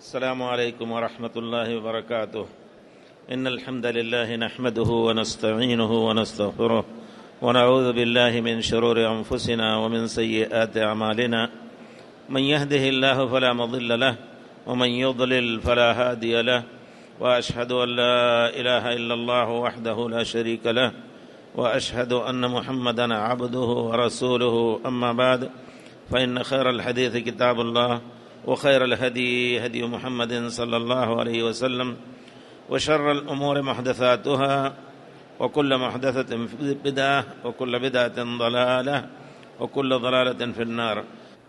السلام عليكم ورحمة الله وبركاته. إن الحمد لله نحمده ونستعينه ونستغفره ونعوذ بالله من شرور أنفسنا ومن سيئات أعمالنا. من يهده الله فلا مضل له ومن يضلل فلا هادي له، وأشهد أن لا إله إلا الله وحده لا شريك له، وأشهد أن محمدًا عبده ورسوله. أما بعد، فإن خير الحديث كتاب الله، وخير الهدي هدي محمد صلى الله عليه وسلم، وشر الأمور محدثاتها، وكل محدثة بدعة، وكل بدعة ضلالة، وكل ضلالة في النار.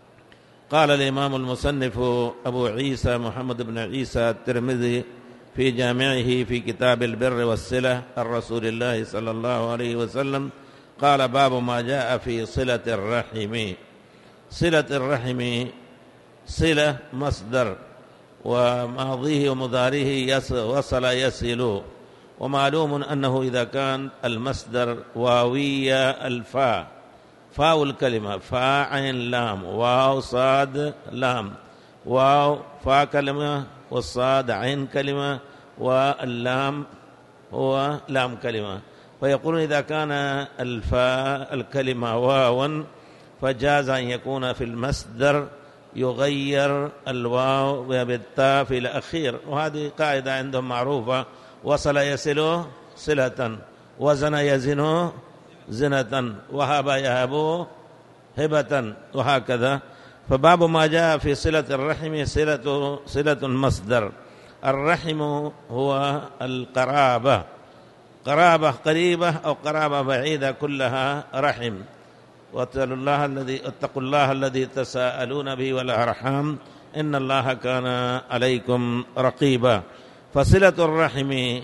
قال الإمام المصنف أبو عيسى محمد بن عيسى الترمذي في جامعه في كتاب البر والصلة عن رسول الله صلى الله عليه وسلم قال: باب ما جاء في صلة الرحم. صلة الرحم صلة مصدر، وماضيه ومضاريه وصل يصل، ومعلوم أنه إذا كان المصدر واوية الفاء، فاء الكلمة فاء عين لام واو صاد لام، واو فاء كلمة والصاد عين كلمة واللام هو لام كلمة. فيقولون إذا كان الفاء الكلمة واوا فجاز أن يكون في المصدر يغير الواو بالتاء في الأخير، وهذه قاعدة عندهم معروفة: وصل يصل صلة، وزن يزن زنة، وهب يهب هبة، وهكذا. فباب ما جاء في صلة الرحم صلة مصدر. الرحم هو القرابة، قرابة قريبة أو قرابة بعيدة كلها رحم. واتقوا الله الذي تساءلون به والأرحام إن الله كان عليكم رقيبا. فصلة الرحم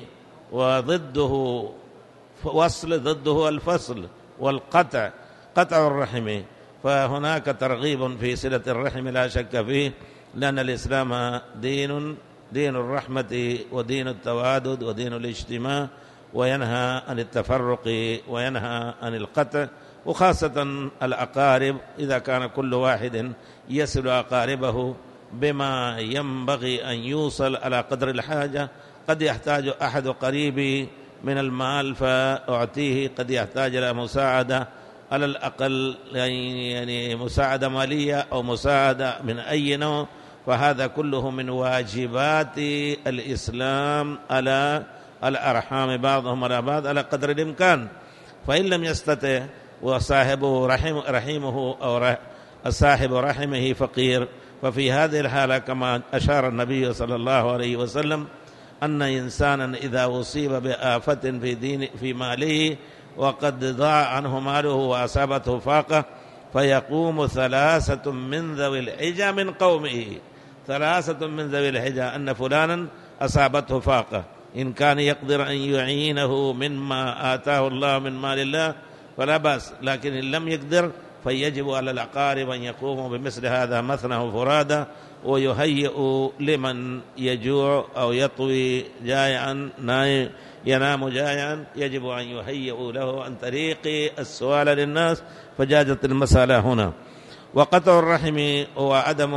وضده وصل، ضده الفصل والقطع، قطع الرحم. فهناك ترغيب في صلة الرحم لا شك فيه، لأن الإسلام دين الرحمة ودين التوادد ودين الاجتماع، وينهى عن التفرق وينهى عن القطع، وخاصة الأقارب. إذا كان كل واحد يصل أقاربه بما ينبغي أن يوصل على قدر الحاجة، قد يحتاج أحد قريبي من المال فأعطيه، قد يحتاج إلى مساعدة على الأقل، يعني مساعدة مالية أو مساعدة من أي نوع، فهذا كله من واجبات الإسلام على الأرحام بعضهم على بعض على قدر الإمكان. فإن لم يستطع وصاحبه رحمه أو صاحب رحمه فقير، ففي هذه الحالة كما أشار النبي صلى الله عليه وسلم أن إنسانا إذا أصيب بآفة في ماله وقد ضاع عنه ماله وأصابته فاقة، فيقوم ثلاثة من ذوي الحجة من قومه، ثلاثة من ذوي الحجة أن فلانا أصابته فاقة، إن كان يقدر أن يعينه مما آتاه الله من مال الله فلا بأس، لكن إن لم يقدر فيجب على الأقارب أن يقوموا بمثل هذا مثنى وفرادى، ويهيئوا لمن يجوع أو يطوي جائعا ينام جائعا، يجب أن يهيئوا له عن طريق السؤال للناس، فجازت المسألة هنا. وقطع الرحم هو عدم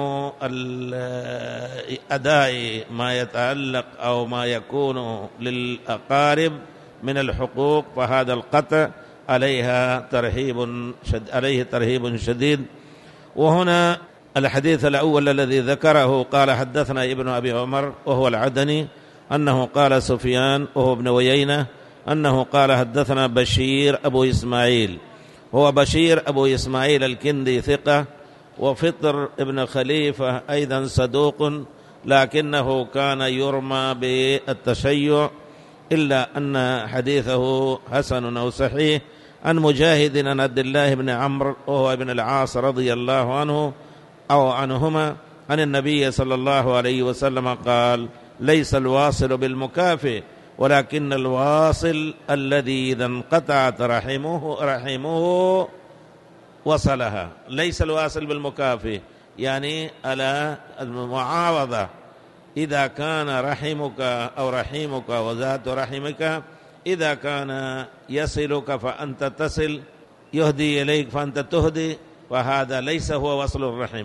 أداء ما يتعلق أو ما يكون للأقارب من الحقوق، فهذا القطع عليه ترهيب شديد. وهنا الحديث الأول الذي ذكره قال: حدثنا ابن أبي عمر وهو العدني أنه قال سفيان وهو ابن ويينة أنه قال حدثنا بشير أبو إسماعيل، هو بشير أبو إسماعيل الكندي ثقة، وفطر ابن خليفة أيضا صدوق، لكنه كان يرمى بالتشيع، إلا أن حديثه حسن أو صحيح. عن مجاهد عن عبد الله بن عمرو وهو ابن العاص رضي الله عنه أو عنهما عن النبي صلى الله عليه وسلم قال: ليس الواصل بالمكافئ، ولكن الواصل الذي إذا انقطعت رحمه وصلها. ليس الواصل بالمكافئ يعني على المعاوضة. إذا كان رحمك أو رحيمك وذات رحمك إذا كان يصلك فأنت تصل، يهدي إليك فأنت تهدي، وهذا ليس هو وصل الرحم.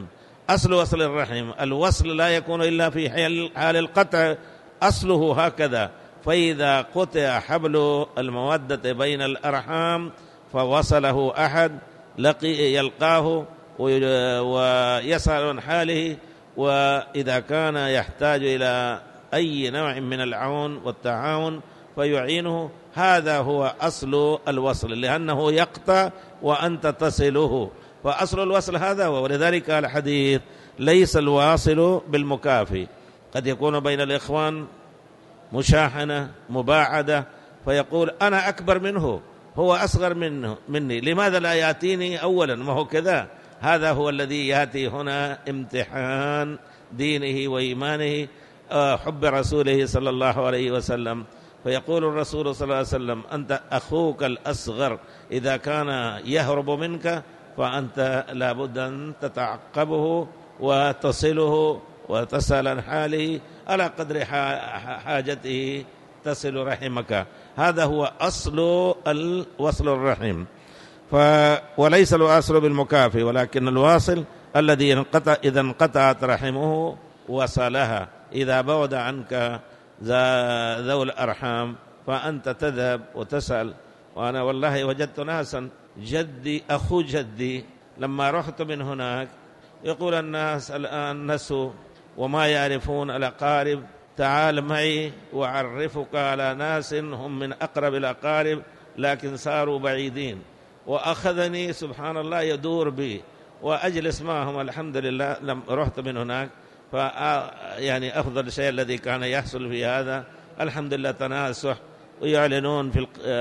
أصل وصل الرحم، الوصل لا يكون إلا في حال القطع، أصله هكذا. فإذا قطع حبل المودة بين الأرحام فوصله أحد يلقاه ويسأل عن حاله، وإذا كان يحتاج إلى أي نوع من العون والتعاون فيعينه. هذا هو أصل الوصل، لأنه يقطع وأنت تصله، فأصل الوصل هذا هو. ولذلك الحديث ليس الواصل بالمكافي، قد يكون بين الإخوان مشاحنة مباعدة، فيقول أنا أكبر منه، هو أصغر مني، لماذا لا يأتيني أولا؟ ما هو كذا. هذا هو الذي يأتي هنا امتحان دينه وإيمانه، حب رسوله صلى الله عليه وسلم. فيقول الرسول صلى الله عليه وسلم أنت أخوك الأصغر إذا كان يهرب منك فأنت لابد أن تتعقبه وتصله وتسأل عن حاله على قدر حاجته، تصل رحمك. هذا هو أصل وصل الرحم. وليس الواصل بالمكافي، ولكن الواصل الذي إذا انقطعت رحمه وصلها. إذا بعد عنك ذو الأرحام فأنت تذهب وتسأل. وأنا والله وجدت ناسا، جدي أخو جدي لما رحت من هناك يقول الناس الآن نسوا وما يعرفون الأقارب، تعال معي وأعرفك على ناس هم من أقرب الأقارب لكن صاروا بعيدين. وأخذني سبحان الله يدور بي وأجلس معهم. الحمد لله لما رحت من هناك يعني أفضل شيء الذي كان يحصل في هذا الحمد لله تناسح، ويعلنون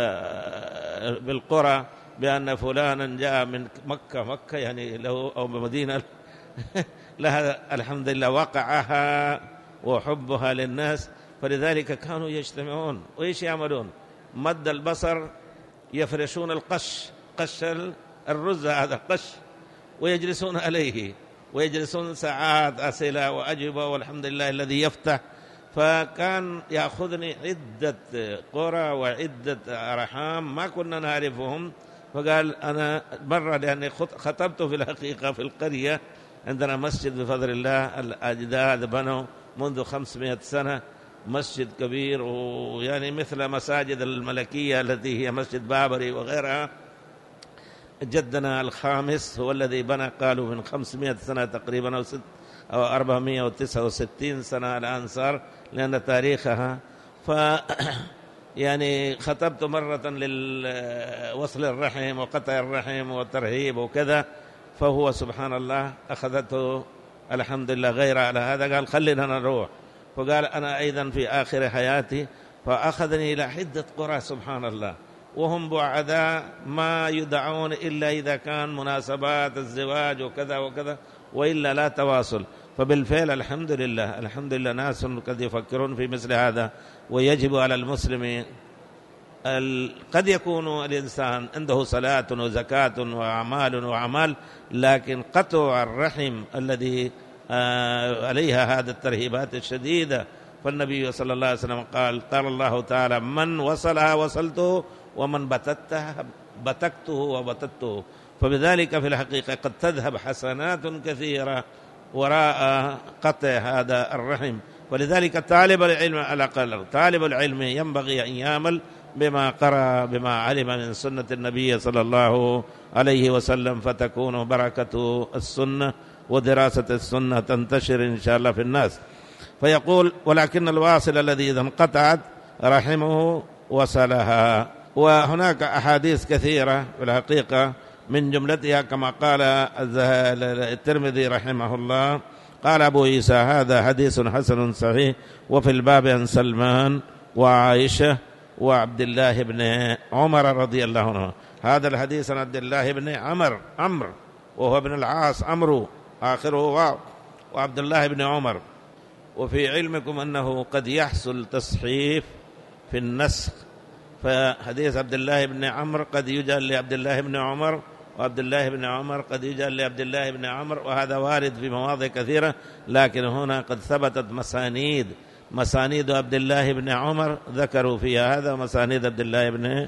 بالقرى بأن فلانا جاء من مكة يعني له أو مدينة لها الحمد لله وقعها وحبها للناس. فلذلك كانوا يجتمعون وإيش يعملون؟ مد البصر يفرشون قش الرز، هذا قش، ويجلسون عليه ويجلسون ساعات أسئلة وأجوبة، والحمد لله الذي يفتح. فكان يأخذني عدة قرى وعدة أرحام ما كنا نعرفهم. فقال أنا مرة لأني خطبت في الحقيقة في القرية، عندنا مسجد بفضل الله الأجداد بنوا منذ 500 سنة، مسجد كبير ويعني مثل مساجد الملكية التي هي مسجد بابري وغيرها. جدنا الخامس هو الذي بنى، قالوا من 500 سنة تقريبا أو 469 سنة الآن صار لأن تاريخها. يعني خطبت مرة للوصل الرحم وقطع الرحم والترهيب وكذا، فهو سبحان الله أخذته الحمد لله غير على هذا، قال خلينا نروح. فقال أنا أيضا في آخر حياتي، فأخذني إلى عدة قرى سبحان الله، وهم بعداء ما يدعون إلا إذا كان مناسبات الزواج وكذا وكذا، وإلا لا تواصل. فبالفعل الحمد لله ناس قد يفكرون في مثل هذا. ويجب على المسلم، قد يكون الإنسان عنده صلاة وزكاة وأعمال، لكن قطع الرحم الذي عليها هذه الترهيبات الشديدة. فالنبي صلى الله عليه وسلم قال الله تعالى من وصلها وصلته ومن بتتها بتكته وبتته. فبذلك في الحقيقة قد تذهب حسنات كثيرة وراء قطع هذا الرحم. ولذلك طالب العلم على الأقل طالب العلم ينبغي أن يعمل بما قرأ بما علم من سنة النبي صلى الله عليه وسلم، فتكون بركة السنة ودراسة السنة تنتشر إن شاء الله في الناس. فيقول ولكن الواصل الذي إذا انقطعت رحمه وصلها. وهناك أحاديث كثيرة في الحقيقة، من جملتها كما قال الترمذي رحمه الله قال أبو عيسى هذا حديث حسن صحيح. وفي الباب عن سلمان وعائشة وعبد الله بن عمر رضي الله عنه. هذا الحديث عن عبد الله بن عمرو وهو ابن العاص، عمرو آخره واو، وعبد الله بن عمر. وفي علمكم أنه قد يحصل تصحيف في النسخ، فحديث عبد الله بن عمرو قد يجعل لعبد الله بن عمر، وعبد الله بن عمر قد يجعل لعبد الله بن عمرو، وهذا وارد في مواضع كثيرة. لكن هنا قد ثبتت مسانيد عبد الله بن عمر ذكروا فيها هذا، ومسانيد عبد الله بن.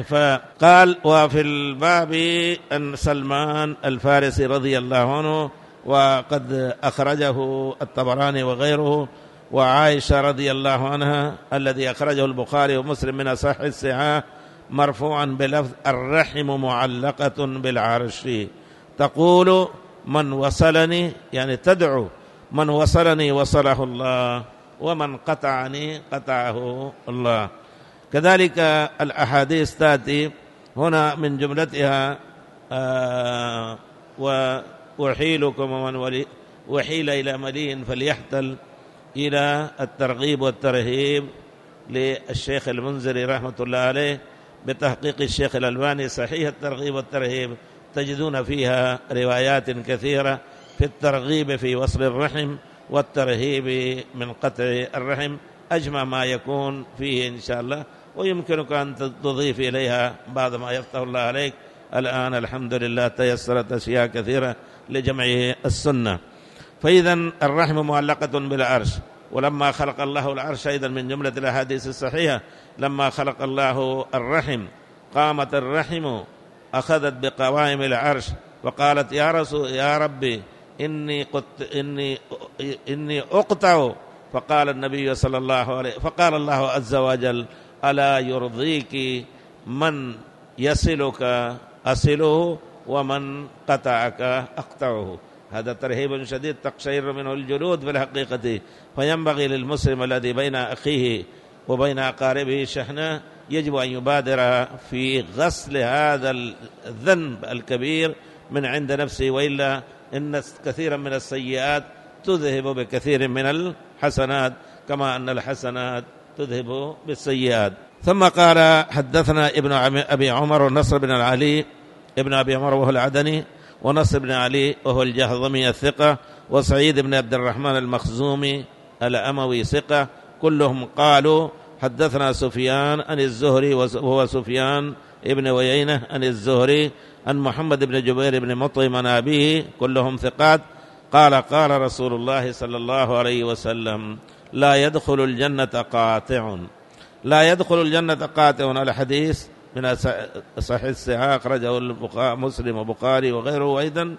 فقال وفي الباب أن سلمان الفارسي رضي الله عنه وقد أخرجه الطبراني وغيره. وعائشة رضي الله عنها الذي أخرجه البخاري ومسلم من أصح الصحاح مرفوعا بلفظ الرحم معلقة بالعرش، تقول من وصلني، يعني تدعو من وصلني وصله الله، ومن قطعني قطعه الله. كذلك الأحاديث تأتي هنا من جملتها وأحيلكم ومن وحيل إلى مليء فليحتل، إلى الترغيب والترهيب للشيخ المنذري رحمة الله عليه بتحقيق الشيخ الألباني صحيح الترغيب والترهيب، تجدون فيها روايات كثيرة في الترغيب في وصل الرحم والترهيب من قطع الرحم، أجمع ما يكون فيه إن شاء الله، ويمكنك أن تضيف إليها بعض ما يفتح الله عليك. الآن الحمد لله تيسرت أشياء كثيرة لجمع السنة. فإذا الرحم معلقة بالعرش، ولما خلق الله العرش أيضا من جملة الأحاديث الصحيحة لما خلق الله الرحم قامت الرحم أخذت بقوائم العرش وقالت يا ربي إني أقطع، فقال النبي صلى الله عليه فقال الله عز وجل ألا يرضيك من يصلك أصله ومن قطعك أقطعه. هذا ترهيب شديد تقشعر منه الجلود في الحقيقة. فينبغي للمسلم الذي بين أخيه وبين أقاربه شحنة يجب أن يبادر في غسل هذا الذنب الكبير من عند نفسه، وإلا إن كثيرا من السيئات تذهب بكثير من الحسنات كما أن الحسنات تذهب بالسيئات. ثم قال حدثنا ابن أبي عمر ونصر بن علي، ابن أبي عمر وهو العدني، ونصر بن علي وهو الجهضمي الثقة، وسعيد بن عبد الرحمن المخزومي الأموي ثقة، كلهم قالوا حدثنا سفيان عن الزهري وهو سفيان ابن ويينة عن الزهري عن محمد بن جبير بن مطعم عن أبيه، كلهم ثقات. قال قال رسول الله صلى الله عليه وسلم لا يدخل الجنة قاطع، لا يدخل الجنة قاطع. الحديث من صحيح الصحاح أخرجه مسلم وبخاري وغيره أيضا.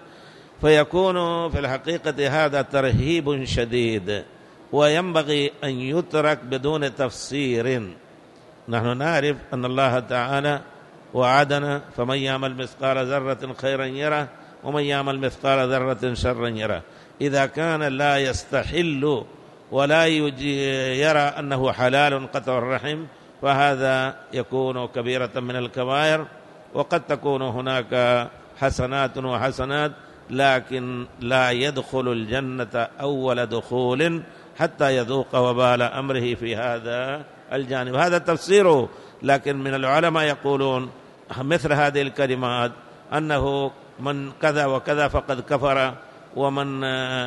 فيكون في الحقيقة هذا ترهيب شديد، وينبغي أن يترك بدون تفسير. نحن نعرف أن الله تعالى وعدنا فمن يعمل مثقال ذرة خيرا يره ومن يعمل مثقال ذرة شرا يره. إذا كان لا يستحل ولا يرى أنه حلال قطع الرحم فهذا يكون كبيرة من الكبائر. وقد تكون هناك حسنات وحسنات، لكن لا يدخل الجنة أول دخول حتى يذوق وبال أمره في هذا الجانب. هذا تفسيره. لكن من العلماء يقولون مثل هذه الكلمات أنه من كذا وكذا فقد كفر، ومن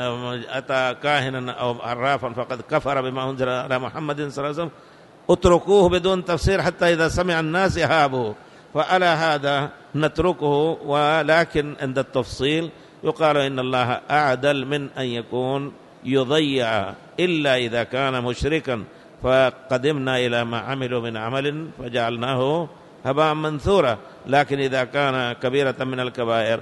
أتى كاهنا أو عرافا فقد كفر بما أنزل على محمد صلى الله عليه وسلم. اتركوه بدون تفسير حتى إذا سمع الناس يهابوا، فعلى هذا نتركه. ولكن عند التفصيل يقال إن الله أعدل من أن يكون يضيع، إلا إذا كان مشركا فقدمنا إلى ما عملوا من عمل فجعلناه هباء منثورا. لكن إذا كان كبيرة من الكبائر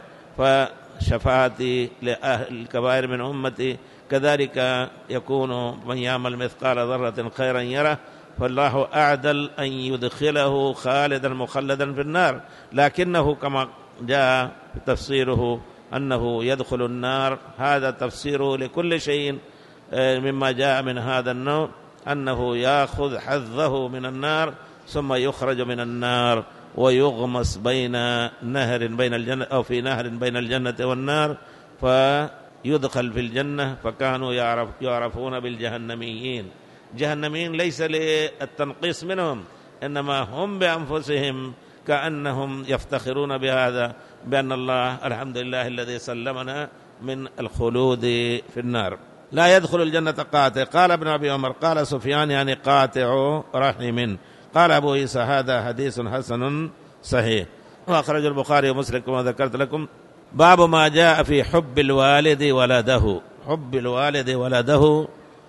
فشفاعتي لأهل الكبائر من أمتي. كذلك يكون من يعمل مثقال ذرة خيرا يره، فالله أعدل أن يدخله خالدا مخلدا في النار. لكنه كما جاء تفسيره أنه يدخل النار، هذا تفسيره لكل شيء مما جاء من هذا النوع، أنه يأخذ حظه من النار ثم يخرج من النار ويغمس بين نهر بين الجنة أو في نهر بين الجنة والنار فيدخل في الجنة. فكانوا يعرفون بالجهنميين. جهنميين ليس للتنقيص منهم، إنما هم بأنفسهم كأنهم يفتخرون بهذا، بأن الله الحمد لله الذي سلمنا من الخلود في النار. لا يدخل الجنة قاطع. قال ابن أبي عمر قال سفيان يعني قاطع رحم. قال أبو عيسى هذا حديث حسن صحيح، وأخرج البخاري ومسلم كما ذكرت لكم. باب ما جاء في حب الوالد ولده. حب الوالد ولده،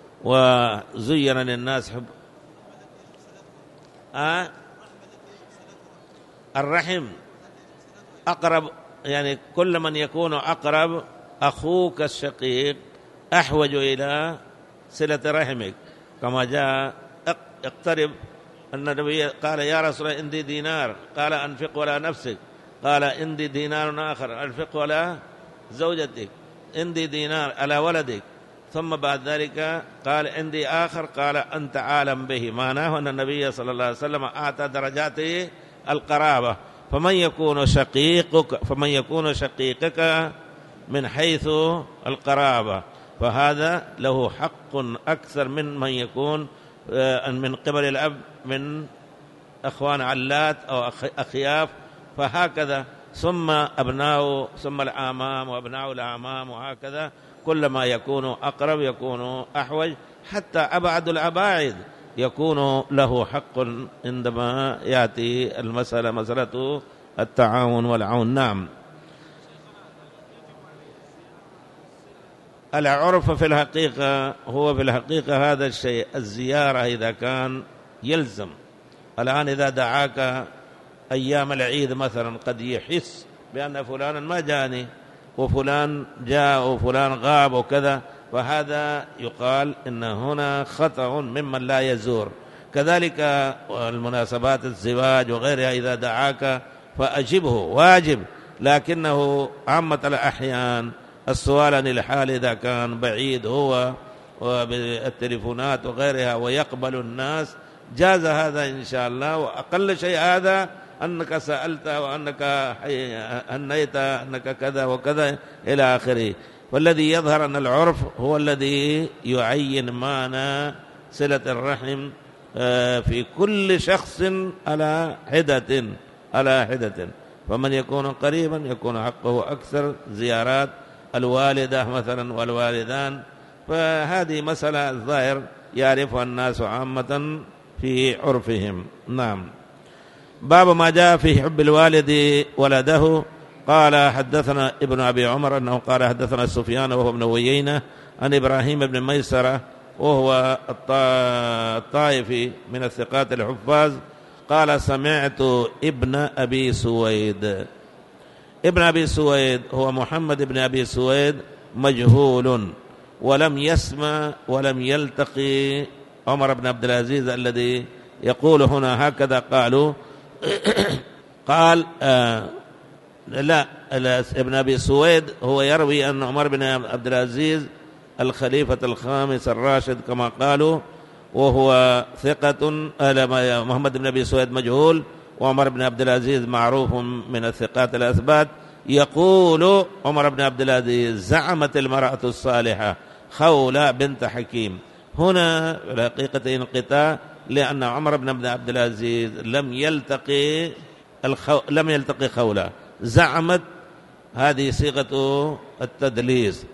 وزين للناس حب الرحم أقرب، يعني كل من يكون أقرب أخوك الشقيق أحوج إلى صلة رحمك، كما جاء اقترب أن النبي قال يا رسول الله عندي دينار، قال أنفق ولا نفسك، قال عندي دينار آخر أنفق ولا زوجتك، عندي دينار على ولدك، ثم بعد ذلك قال عندي آخر، قال أنت عالم به. معناه أن النبي صلى الله عليه وسلم أعطى درجات القرابة. فمن يكون شقيقك من حيث القرابة فهذا له حق أكثر من يكون من قبل الأب من أخوان علات أو أخياف، فهكذا ثم أبناء ثم الأعمام وأبناء الأعمام، وهكذا كلما يكون أقرب يكون أحوج، حتى أبعد الأباعد يكون له حق عندما يأتي مسألة التعاون والعون. نعم. العرف في الحقيقة هذا الشيء، الزيارة إذا كان يلزم. الآن إذا دعاك أيام العيد مثلا قد يحس بأن فلانا ما جاني وفلان جاء وفلان غاب وكذا، فهذا يقال إن هنا خطأ ممن لا يزور. كذلك المناسبات الزواج وغيرها إذا دعاك فأجبه واجب، لكنه عامة الأحيان السؤال عن الحال إذا كان بعيد هو وبالتليفونات وغيرها ويقبل الناس جاز هذا إن شاء الله، وأقل شيء هذا أنك سألت وأنك أنيت أنك كذا وكذا إلى آخره. والذي يظهر أن العرف هو الذي يعين معنى صلة الرحم في كل شخص على حدة، فمن يكون قريبا يكون حقه أكثر، زيارات الوالدة مثلا والوالدان، فهذه مسألة الظاهر يعرفها الناس عامة في عرفهم. نعم. باب ما جاء في حب الوالد ولده. قال حدثنا ابن أبي عمر أنه قال حدثنا سفيان وهو ابن عيينة عن إبراهيم بن ميسرة وهو الطائفي من الثقات الحفاظ قال سمعت ابن أبي سويد. ابن أبي سويد هو محمد بن أبي سويد مجهول، ولم يسمع ولم يلتقي عمر بن عبد العزيز الذي يقول هنا هكذا قالوا قال لا ابن أبي سويد هو يروي أن عمر بن عبد العزيز الخليفة الخامس الراشد كما قالوا، وهو ثقة. محمد بن أبي سويد مجهول، وعمر بن عبد العزيز معروف من الثقات الأثبات. يقول عمر بن عبد العزيز زعمت المرأة الصالحة خولة بنت حكيم. هنا الحقيقة انقطاع، لأن عمر بن عبد العزيز لم يلتقي خولة، زعمت هذه صيغة التدليس،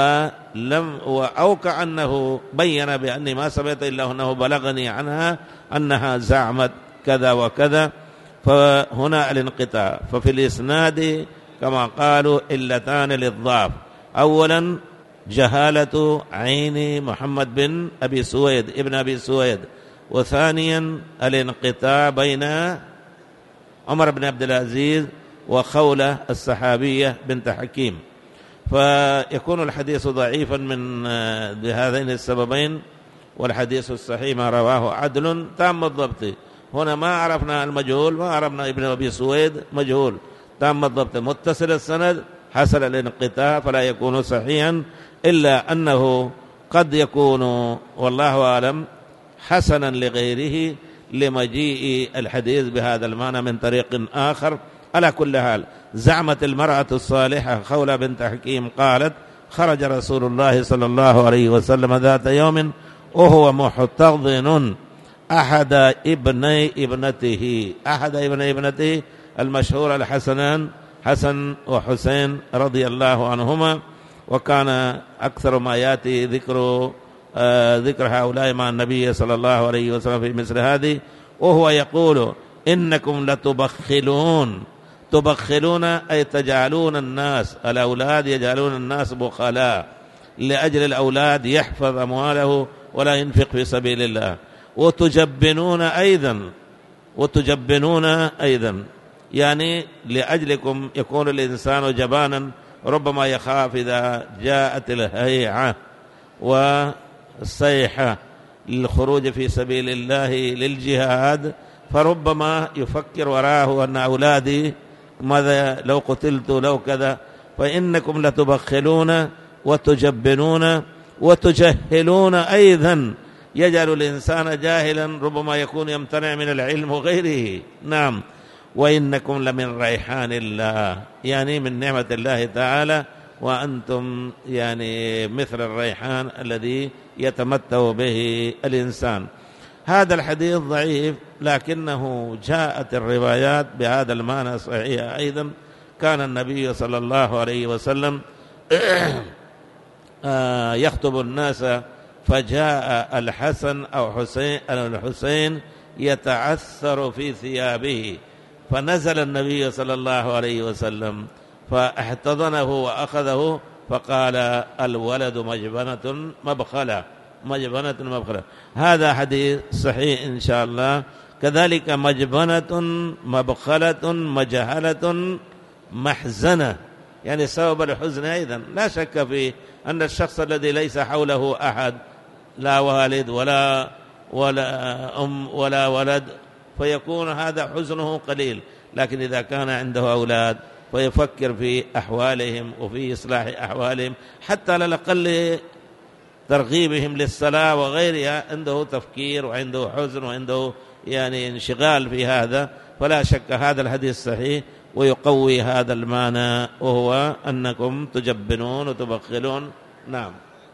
أو كأنه بين بأني ما سمعت إلا أنه بلغني عنها أنها زعمت كذا وكذا، فهنا الانقطاع. ففي الإسناد كما قالوا علتان للضعف: أولا جهالة عين محمد بن أبي سويد ابن أبي سويد، وثانيا الانقطاع بين عمر بن عبد العزيز وخولة الصحابية بنت حكيم، فيكون الحديث ضعيفا بهذين السببين. والحديث الصحيح ما رواه عدل تام الضبط. هنا ما عرفنا المجهول، ما عرفنا ابن أبي سويد مجهول تام الضبط، متصل السند، حصل الانقطاع فلا يكون صحيحا، إلا أنه قد يكون والله أعلم حسنا لغيره لمجيء الحديث بهذا المعنى من طريق آخر. على كل حال زعمت المرأة الصالحة خولة بنت حكيم قالت خرج رسول الله صلى الله عليه وسلم ذات يوم وهو محتضن أحد ابني ابنته المشهور الحسنان، حسن وحسين رضي الله عنهما، وكان أكثر ما يأتي ذكر هؤلاء مع النبي صلى الله عليه وسلم في مثل هذه، وهو يقول إنكم تبخلون أي تجعلون الناس الأولاد يجعلون الناس بخلاء لأجل الأولاد، يحفظ أمواله ولا ينفق في سبيل الله، وتجبنون أيضا يعني لأجلكم يكون الإنسان جبانا ربما يخاف إذا جاءت الهيعة والصيحة للخروج في سبيل الله للجهاد، فربما يفكر وراه أن أولادي ماذا لو قتلت لو كذا. فإنكم لتبخلون وتجبنون وتجهلون أيضا، يجعل الإنسان جاهلا، ربما يكون يمتنع من العلم وغيره. نعم. وإنكم لمن ريحان الله، يعني من نعمة الله تعالى، وأنتم يعني مثل الريحان الذي يتمتع به الإنسان. هذا الحديث ضعيف، لكنه جاءت الروايات بهذا المعنى صحيحة أيضا. كان النبي صلى الله عليه وسلم يخطب الناس، فجاء الحسن أو الحسين يتعثر في ثيابه، فنزل النبي صلى الله عليه وسلم فاحتضنه وأخذه، فقال: الولد مجبنة مبخلة، مجبنة مبخلة. هذا حديث صحيح إن شاء الله. كذلك مجبنة مبخلة مجهلة محزنة، يعني سبب الحزن أيضا. لا شك في أن الشخص الذي ليس حوله أحد، لا والد ولا أم ولا ولد، فيكون هذا حزنه قليل. لكن إذا كان عنده أولاد فيفكر في أحوالهم وفي إصلاح أحوالهم، حتى على الأقل ترغيبهم للصلاة وغيرها، عنده تفكير وعنده حزن وعنده يعني انشغال في هذا. فلا شك هذا الحديث صحيح ويقوي هذا المعنى، وهو أنكم تجبنون وتبخلون. نعم.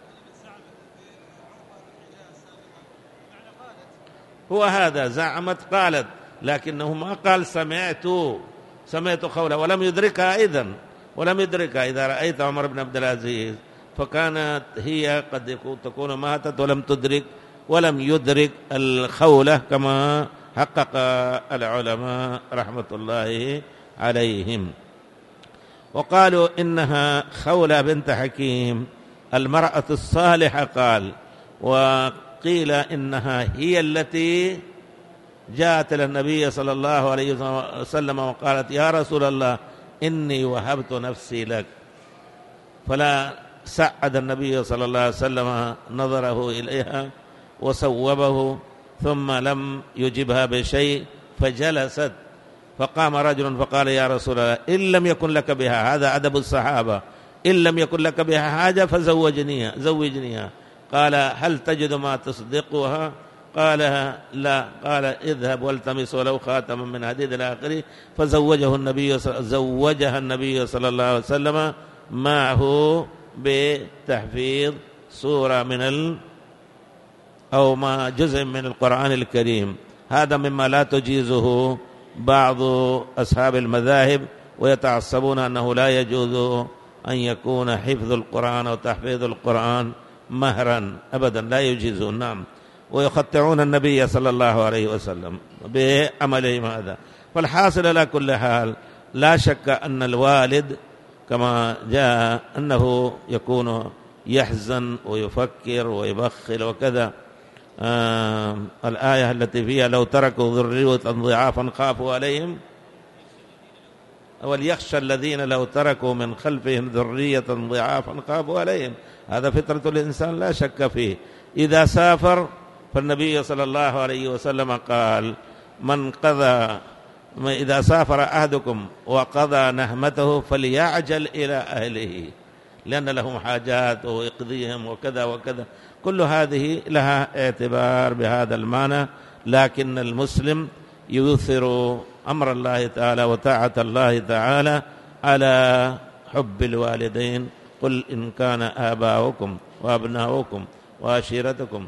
هو هذا زعمت قالت، لكنه ما قال سمعت قولها، ولم يدركها أيضا، ولم يدركها. إذا رأيت عمر بن عبد العزيز فكانت هي قد تكون ماتت ولم يدرك الخولة، كما حقق العلماء رحمة الله عليهم. وقالوا إنها خولة بنت حكيم المرأة الصالحة، قال. وقيل إنها هي التي جاءت إلى النبي صلى الله عليه وسلم وقالت: يا رسول الله إني وهبت نفسي لك. فلا سعد النبي صلى الله عليه وسلم نظره إليها وسوبه، ثم لم يجبها بشيء، فجلست. فقام رجل فقال: يا رسول الله إن لم يكن لك بها، هذا أدب الصحابة، إن لم يكن لك بها حاجة زوجنيها. قال: هل تجد ما تصدقها؟ قال: لا. قال: اذهب والتمس ولو خاتما من حديد إلى آخره. فزوجها النبي صلى الله عليه وسلم معه بتحفيظ سورة أو ما جزء من القرآن الكريم. هذا مما لا تجيزه بعض أصحاب المذاهب، ويتعصبون أنه لا يجوز أن يكون حفظ القرآن أو تحفيظ القرآن مهرا، أبدا لا يجيزون. نعم. ويخطعون النبي صلى الله عليه وسلم بعملهم هذا. فالحاصل على كل حال، لا شك أن الوالد كما جاء أنه يكون يحزن ويفكر ويبخل وكذا. الآية التي فيها: لو تركوا ذرية ضعافا خافوا عليهم، وليخشى الذين لو تركوا من خلفهم ذرية ضعافا خافوا عليهم. هذا فطرة الإنسان لا شك فيه. إذا سافر، فالنبي صلى الله عليه وسلم قال: إذا سافر أحدكم وقضى نهمته فليعجل إلى أهله، لأن لهم حاجات ويقضيهم وكذا وكذا. كل هذه لها اعتبار بهذا المعنى. لكن المسلم يؤثر أمر الله تعالى وطاعة الله تعالى على حب الوالدين. قل إن كان آباؤكم وأبناؤكم وعشيرتكم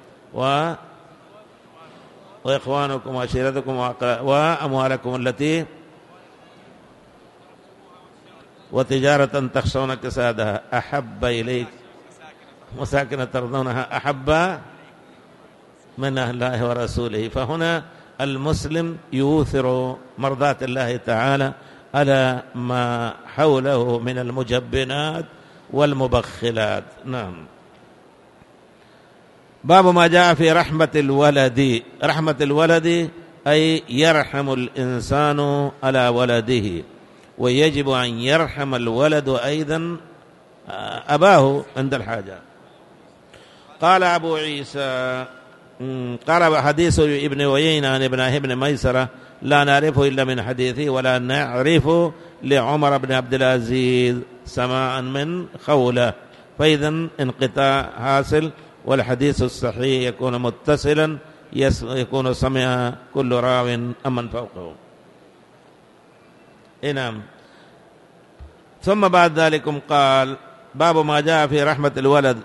وإخوانكم وعشيرتكم وأموالكم التي وتجارة تخشون كسادها أحب إليك مساكن ترضونها أحب من الله ورسوله. فهنا المسلم يؤثر مرضاة الله تعالى على ما حوله من المجبنات والمبخلات. نعم. باب ما جاء في رحمة الولد. رحمة الولد أي يرحم الإنسان على ولده، ويجب أن يرحم الولد أيضا أباه عند الحاجة. قال أبو عيسى قال حديث ابن عيينة عن إبراهيم بن ميسرة لا نعرفه إلا من حديثه ولا نعرف لعمر بن عبد العزيز سماعا من خولة، فإذا انقطاع حاصل، والحديث الصحيح يكون متصلا يكون سمع كل راو أمن فوقه. نعم. ثم بعد ذلك قال باب ما جاء في رحمة الولد.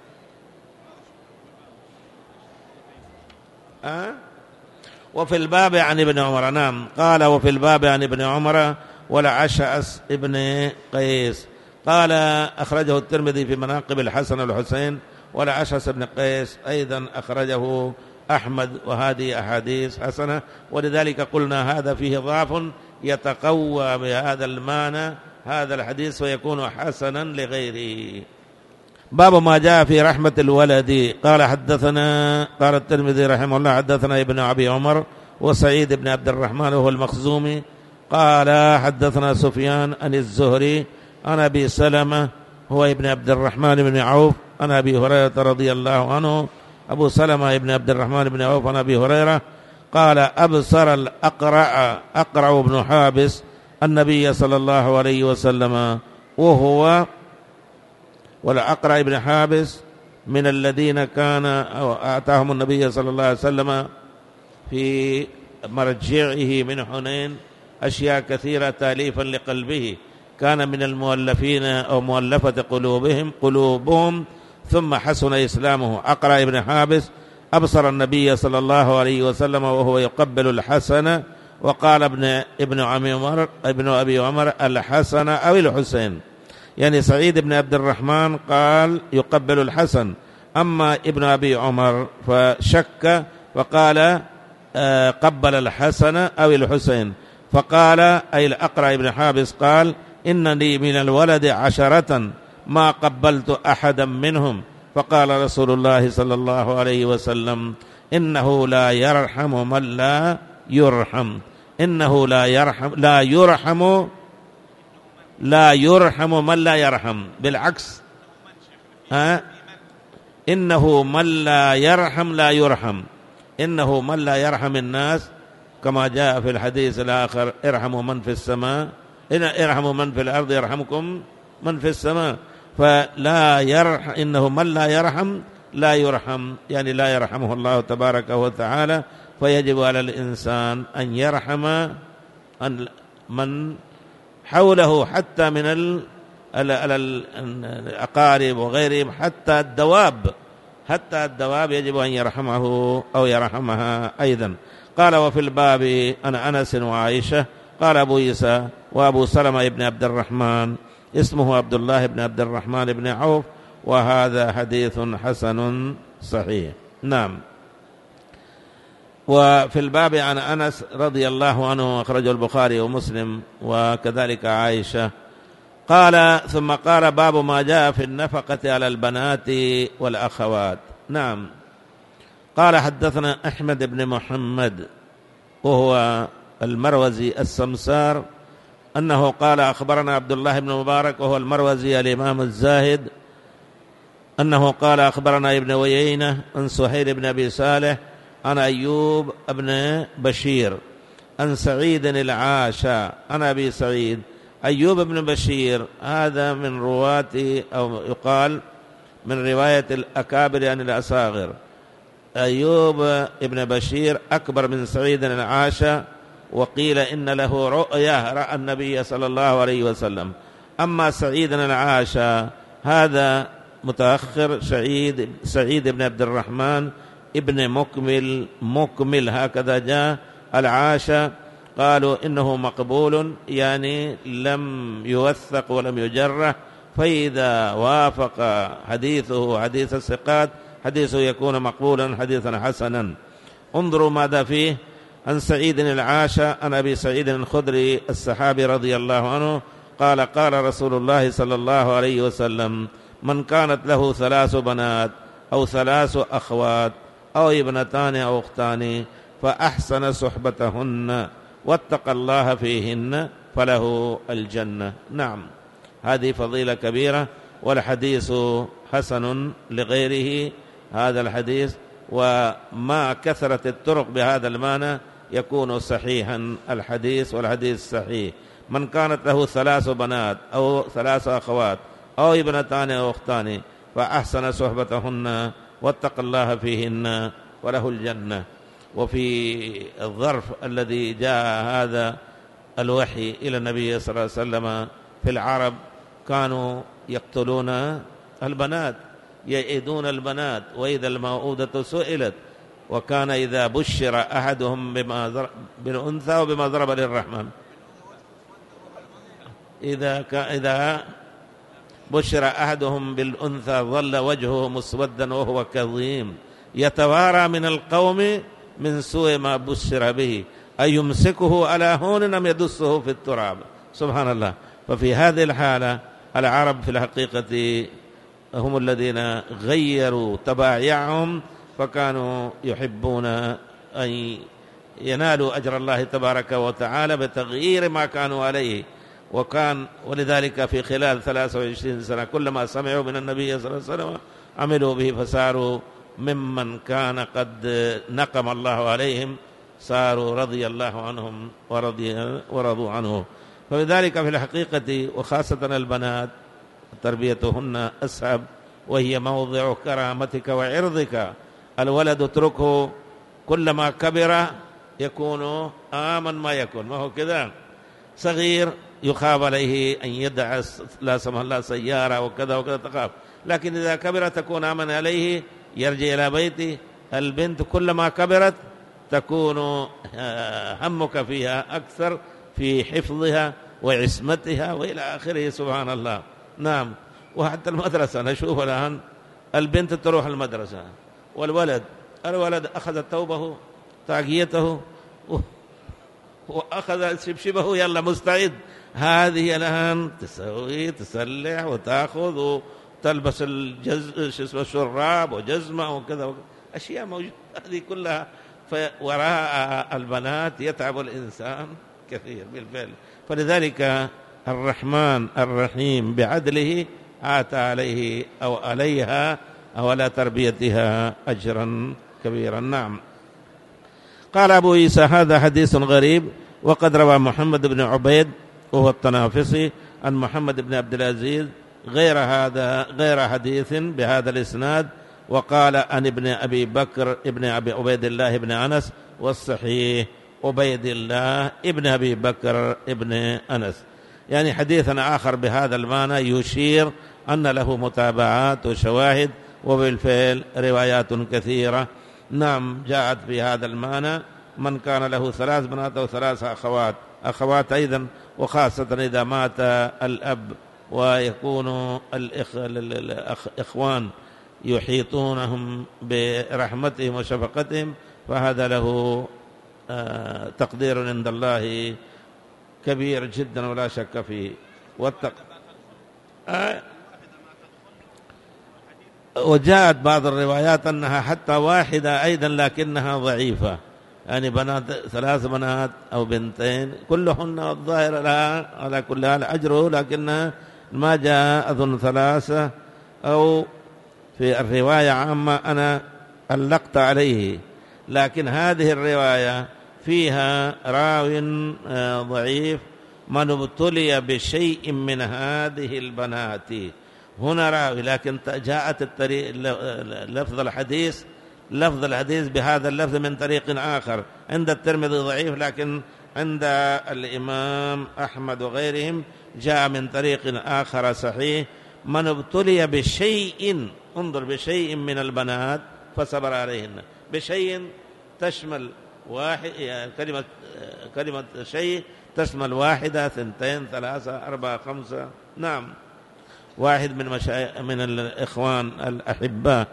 وفي الباب عن ابن عمر. نعم. قال وفي الباب عن ابن عمر والعشعث ابن قيس. قال أخرجه الترمذي في مناقب الحسن والحسين، والعشعث ابن قيس أيضا أخرجه أحمد، وهذه أحاديث حسنة، ولذلك قلنا هذا فيه ضعف يتقوى بهذا المعنى هذا الحديث ويكون حسنا لغيره. باب ما جاء في رحمة الولد. قال قال الترمذي رحمه الله حدثنا ابن أبي عمر وسعيد بن عبد الرحمن وهو المخزومي قال حدثنا سفيان عن الزهري عن أبي سلمة هو ابن عبد الرحمن بن عوف عن أبي هريرة رضي الله عنه. أبو سلمة ابن عبد الرحمن بن عوف عن أبي هريرة قال أبصر أقرع بن حابس النبي صلى الله عليه وسلم وهو والأقرع بن حابس من الذين كان أعطاهم النبي صلى الله عليه وسلم في مرجعه من حنين أشياء كثيرة تأليفا لقلبه، كان من المؤلفين أو مؤلفة قلوبهم ثم حسن إسلامه. أقرع بن حابس أبصر النبي صلى الله عليه وسلم وهو يقبل الحسن، وقال ابن أبي عمر الحسن أو الحسين، يعني سعيد بن عبد الرحمن قال يقبل الحسن، أما ابن أبي عمر فشك وقال قبل الحسن أو الحسين، فقال أي الأقرع بن حابس قال إنني من الولد 10 ما قبلت أحدا منهم، فقال رسول الله صلى الله عليه وسلم إنه لا يرحم من لا يرحم، إنه لا يرحم من لا يرحم، بالعكس إنه من لا يرحم لا يرحم، إنه من لا يرحم الناس كما جاء في الحديث الآخر ارحموا من في السماء ارحموا من في الأرض يرحمكم من في السماء، فلا يرحم إنه من لا يرحم لا يرحم، يعني لا يرحمه الله تبارك وتعالى، فيجب على الإنسان أن يرحم من حوله حتى من الأقارب وغيرهم، حتى الدواب يجب أن يرحمه أو يرحمها أيضا. قال وفي الباب أنا أنس وعائشة. قال أبو عيسى وأبو سلمة بن عبد الرحمن اسمه عبد الله بن عبد الرحمن بن عوف، وهذا حديث حسن صحيح. نعم. وفي الباب عن أنس رضي الله عنه أخرجه البخاري ومسلم وكذلك عائشة. قال ثم قال باب ما جاء في النفقة على البنات والأخوات. نعم. قال حدثنا أحمد بن محمد وهو المروزي السمسار أنه قال أخبرنا عبد الله بن مبارك وهو المروزي الإمام الزاهد أنه قال أخبرنا ابن عيينة عن سهيل بن أبي صالح عن أيوب بن بشير عن سعيد العاشى عن أبي سعيد. أيوب بن بشير هذا من رواة أو يقال من رواية الأكابر عن الأصاغر. أيوب بن بشير أكبر من سعيد العاشى، وقيل إن له رؤيا رأى النبي صلى الله عليه وسلم. أما سعيد العاشى هذا متأخر، سعيد بن عبد الرحمن ابن مكمل هكذا جاء. العاشى قالوا إنه مقبول، يعني لم يوثق ولم يجرح، فإذا وافق حديثه حديث الثقات حديثه يكون مقبولا حديثا حسنا. انظروا ماذا فيه. عن سعيد العاشى عن أبي سعيد الخدري الصحابي رضي الله عنه قال قال رسول الله صلى الله عليه وسلم من كانت له 3 بنات أو 3 أخوات أو ابنتان أو أختان فأحسن صحبتهن واتقى الله فيهن فله الجنة. نعم، هذه فضيلة كبيرة والحديث حسن لغيره هذا الحديث، وما كثرت الطرق بهذا المعنى يكون صحيحا الحديث. والحديث صحيح: من كانت له 3 بنات أو 3 أخوات أو ابنتان أو أختان فأحسن صحبتهن واتقى الله فيهن وله الجنة. وفي الظرف الذي جاء هذا الوحي إلى النبي صلى الله عليه وسلم في العرب كانوا يقتلون البنات، يئدون البنات، وإذا الموءودة سئلت، وكان إذا بشر أحدهم بالأنثى وبما ضرب للرحمن، إذا بشر أحدهم بالأنثى ظل وجهه مسودا وهو كظيم يتوارى من القوم من سوء ما بشر به، أي يمسكه على هون أم يدسه في التراب. سبحان الله. ففي هذه الحالة العرب في الحقيقة هم الذين غيروا طبايعهم، فكانوا يحبون أن ينالوا أجر الله تبارك وتعالى بتغيير ما كانوا عليه. ولذلك في خلال 23 سنة كلما سمعوا من النبي صلى الله عليه وسلم عملوا به، فصاروا ممن كان قد نقم الله عليهم، صاروا رضي الله عنهم ورضوا عنه. فلذلك في الحقيقة وخاصة البنات تربيتهن أصعب، وهي موضع كرامتك وعرضك. الولد اتركه كلما كبر يكون آمن ما يكون، ما هو كذا؟ صغير يخاف عليه أن يدع لا سمح الله سيارة وكذا وكذا تخاف، لكن إذا كبر تكون آمن عليه، يرجع إلى بيته. البنت كلما كبرت تكون همك فيها أكثر في حفظها وعصمتها وإلى آخره. سبحان الله. نعم. وحتى المدرسة نشوف الآن البنت تروح المدرسة، والولد أخذ ثوبه طاقيته وأخذ شبشبه يلا مستعد. هذه الآن تسلح وتأخذ وتلبس الشراب وجزمة وكذا أشياء موجودة هذه كلها. فوراء البنات يتعب الإنسان كثير بالفعل. فلذلك الرحمن الرحيم بعدله آتى عليه أو عليها أو على تربيتها أجرا كبيرا. نعم. قال أبو عيسى هذا حديث غريب، وقد روى محمد بن عبيد وهو التنافسي عن محمد بن عبد العزيز غير حديث بهذا الإسناد، وقال عن ابن أبي بكر ابن أبي عبيد الله بن أنس، والصحيح عبيد الله ابن أبي بكر ابن أنس. يعني حديثنا آخر بهذا المعنى يشير أن له متابعات وشواهد، وبالفعل روايات كثيرة. نعم جاءت في هذا المعنى: من كان له 3 بنات أو 3 أخوات أيضا، وخاصة إذا مات الأب ويكون الإخوان يحيطونهم برحمتهم وشفقتهم، فهذا له تقدير عند الله كبير جدا ولا شك فيه. وجاءت بعض الروايات أنها حتى واحدة أيضا لكنها ضعيفة، يعني 3 بنات أو بنتين كلهن الظاهر لها على كل حال أجره، لكنها ما جاء أظن 3 أو في الرواية عامة أنا علقت عليه. لكن هذه الرواية فيها راو ضعيف من ابتلي بشيء من هذه البنات. هنا راوي، لكن جاءت لفظ الحديث بهذا اللفظ من طريق آخر عند الترمذي ضعيف، لكن عند الإمام أحمد وغيرهم جاء من طريق آخر صحيح: من ابتلي بشيء، انظر، بشيء من البنات فصبر عليهن. بشيء تشمل واحد، كلمة شيء تشمل 1 2 3 4 5. نعم. واحد من الإخوان الأحباء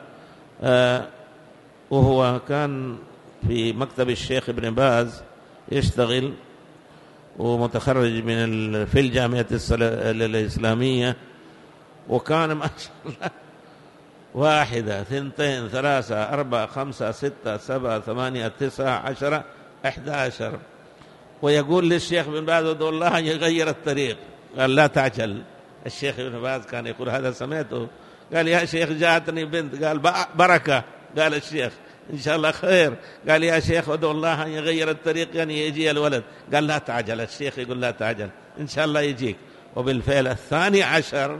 وهو كان في مكتب الشيخ ابن باز يشتغل، ومتخرج في الجامعة الإسلامية، وكان ما شاء الله 1 2 3 4 5 6 7 8 9 10 11. ويقول للشيخ ابن باز ادعو الله أن يغير الطريق، قال لا تعجل، الشيخ ابن باز كان يقول هذا سمعته، قال يا شيخ جاءتني بنت، قال بركة، قال الشيخ إن شاء الله خير، قال يا شيخ ادعو الله أن يغير الطريق يعني يجي الولد، قال لا تعجل، الشيخ يقول لا تعجل إن شاء الله يجيك. وبالفعل 12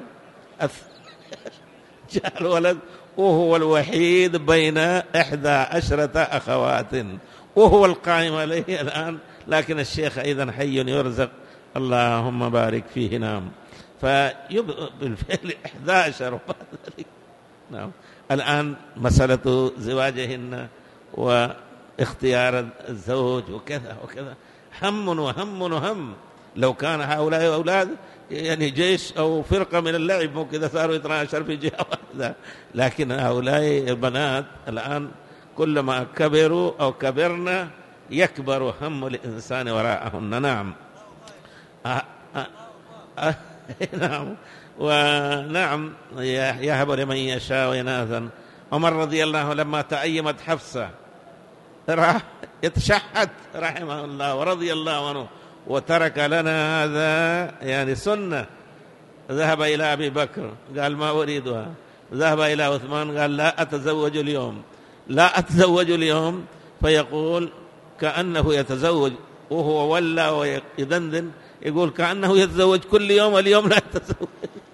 جاء الولد، وهو الوحيد بين 11 أخوات، وهو القائم عليه الآن، لكن الشيخ أيضا حي يرزق، اللهم بارك فيه. نعم، بالفعل 11 وبعد ذلك. نعم، الآن مسألة زواجهن واختيار الزوج وكذا وكذا هم وهم وهم. لو كان هؤلاء أولاد يعني جيش أو فرقة من اللعب مو كذا صاروا 12 في جهة واحدة، لكن هؤلاء البنات الآن كلما كبروا أو كبرنا يكبر هم الإنسان وراءهن. نعم. نعم، ونعم يهب لمن يشاء إناثا. عمر رضي الله عنه لما تأيمت حفصة راح يتشحت رحمه الله ورضي الله عنه وترك لنا هذا يعني سنة. ذهب إلى أبي بكر قال ما أريدها، ذهب إلى عثمان قال لا أتزوج اليوم، لا أتزوج اليوم، فيقول كأنه يتزوج وهو ولا ويدندن، يقول كأنه يتزوج كل يوم، اليوم لا يتزوج.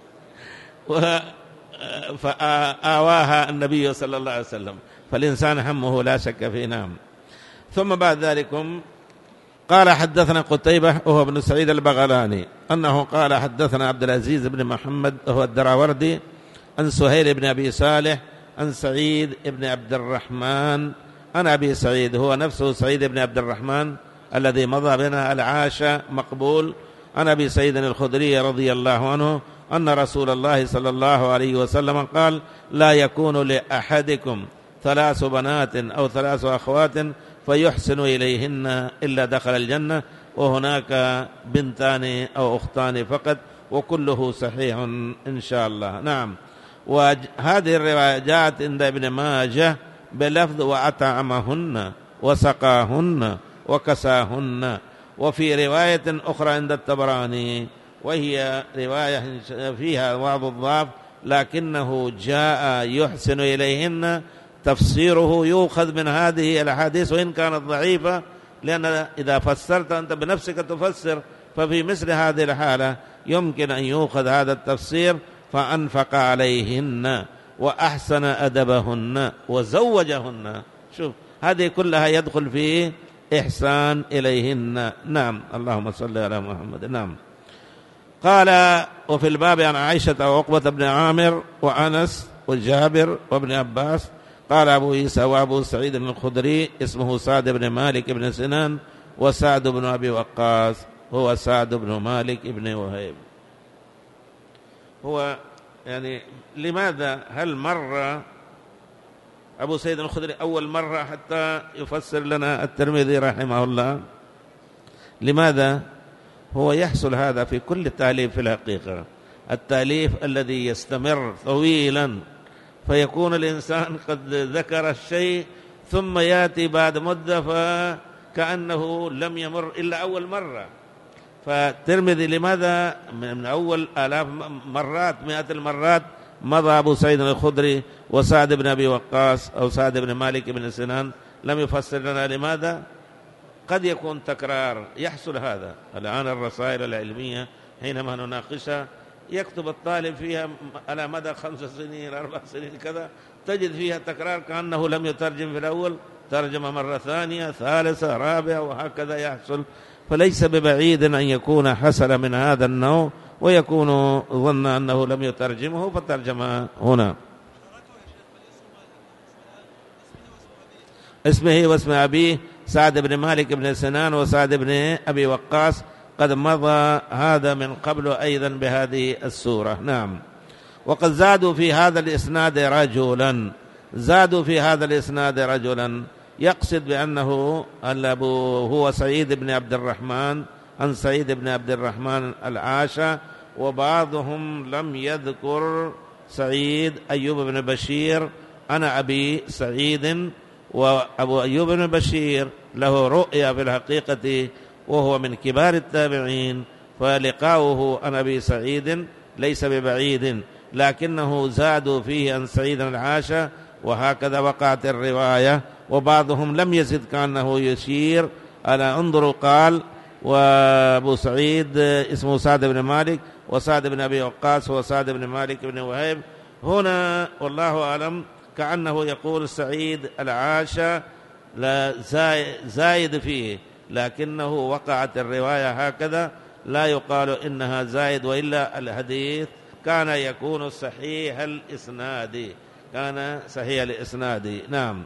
فآواها النبي صلى الله عليه وسلم. فالإنسان همه لا شك فيه. نعم. ثم بعد ذلكم قال حدثنا قتيبة وهو ابن سعيد البغلاني أنه قال حدثنا عبد العزيز بن محمد وهو الدراوردي عن سهيل بن أبي صالح عن سعيد بن عبد الرحمن عن أبي سعيد، هو نفسه سعيد بن عبد الرحمن الذي مضى بنا العاشة مقبول، عن أبي سعيد الخدري رضي الله عنه أن رسول الله صلى الله عليه وسلم قال لا يكون لأحدكم 3 بنات أو 3 أخوات فيحسن إليهن إلا دخل الجنة، وهناك بنتان أو أختان فقط، وكله صحيح إن شاء الله. نعم. وهذه الرواية جاءت عند ابن ماجه بلفظ وأطعمهن وسقاهن وكساهن، وفي رواية أخرى عند الطبراني وهي رواية فيها بعض الضعف لكنه جاء يحسن إليهن، تفسيره يؤخذ من هذه الأحاديث وإن كانت ضعيفة، لأن إذا فسرت أنت بنفسك تفسر، ففي مثل هذه الحالة يمكن أن يؤخذ هذا التفسير فأنفق عليهن وأحسن أدبهن وزوجهن. شوف هذه كلها يدخل فيه إحسان إليهن. نعم، اللهم صل على محمد. نعم. قال وفي الباب عن عائشة وعقبة بن عامر وأنس وجابر وابن عباس. قال أبو عيسى وأبو سعيد الخدري اسمه سعد بن مالك بن سنان وسعد بن أبي وقاص هو سعد بن مالك بن وهيب. هو يعني لماذا هل مر أبو سعيد الخدري أول مرة حتى يفسر لنا الترمذي رحمه الله؟ لماذا هو يحصل هذا في كل تأليف؟ في الحقيقة التأليف الذي يستمر طويلا فيكون الإنسان قد ذكر الشيء ثم يأتي بعد مدة فكأنه لم يمر إلا أول مرة. فالترمذي لماذا من أول 1000 مرات 100 المرات مضى أبو سعيد الخدري وسعد بن أبي وقاص أو سعد بن مالك بن سنان لم يفسر لنا؟ لماذا؟ قد يكون تكرار يحصل هذا. الآن الرسائل العلمية حينما نناقشها يكتب الطالب فيها على مدى 5 سنين 4 سنين كذا، تجد فيها تكرار كأنه لم يترجم في الأول، ترجم مرة ثانية ثالثة رابعة وهكذا يحصل. فليس ببعيد أن يكون حصل من هذا النوع ويكون ظن أنه لم يترجمه فترجم هنا. اسمه واسم أبيه سعد بن مالك بن سنان وسعد بن أبي وقاص، قد مضى هذا من قبل أيضا بهذه السورة. نعم. وقد زادوا في هذا الإسناد رجلا، زادوا في هذا الإسناد رجلا، يقصد بأنه هو سعيد بن عبد الرحمن عن سعيد بن عبد الرحمن العاشى، وبعضهم لم يذكر سعيد أيوب بن بشير أنا أبي سعيد، وأبو أيوب بن بشير له رؤيا في الحقيقة وهو من كبار التابعين، فلقاؤه عن أبي سعيد ليس ببعيد، لكنه زادوا فيه عن سعيد العاشى، وهكذا وقعت الرواية. وبعضهم لم يزد كأنه يشير على انظروا قال وابو سعيد اسمه سعد بن مالك، وسعد بن أبي وقاص وسعد بن مالك بن وهيب. هنا والله أعلم كأنه يقول سعيد العاشى لا زايد فيه، لكنه وقعت الرواية هكذا، لا يقال إنها زايد، وإلا الحديث كان يكون صحيح الإسناد، كان صحيح الإسناد. نعم.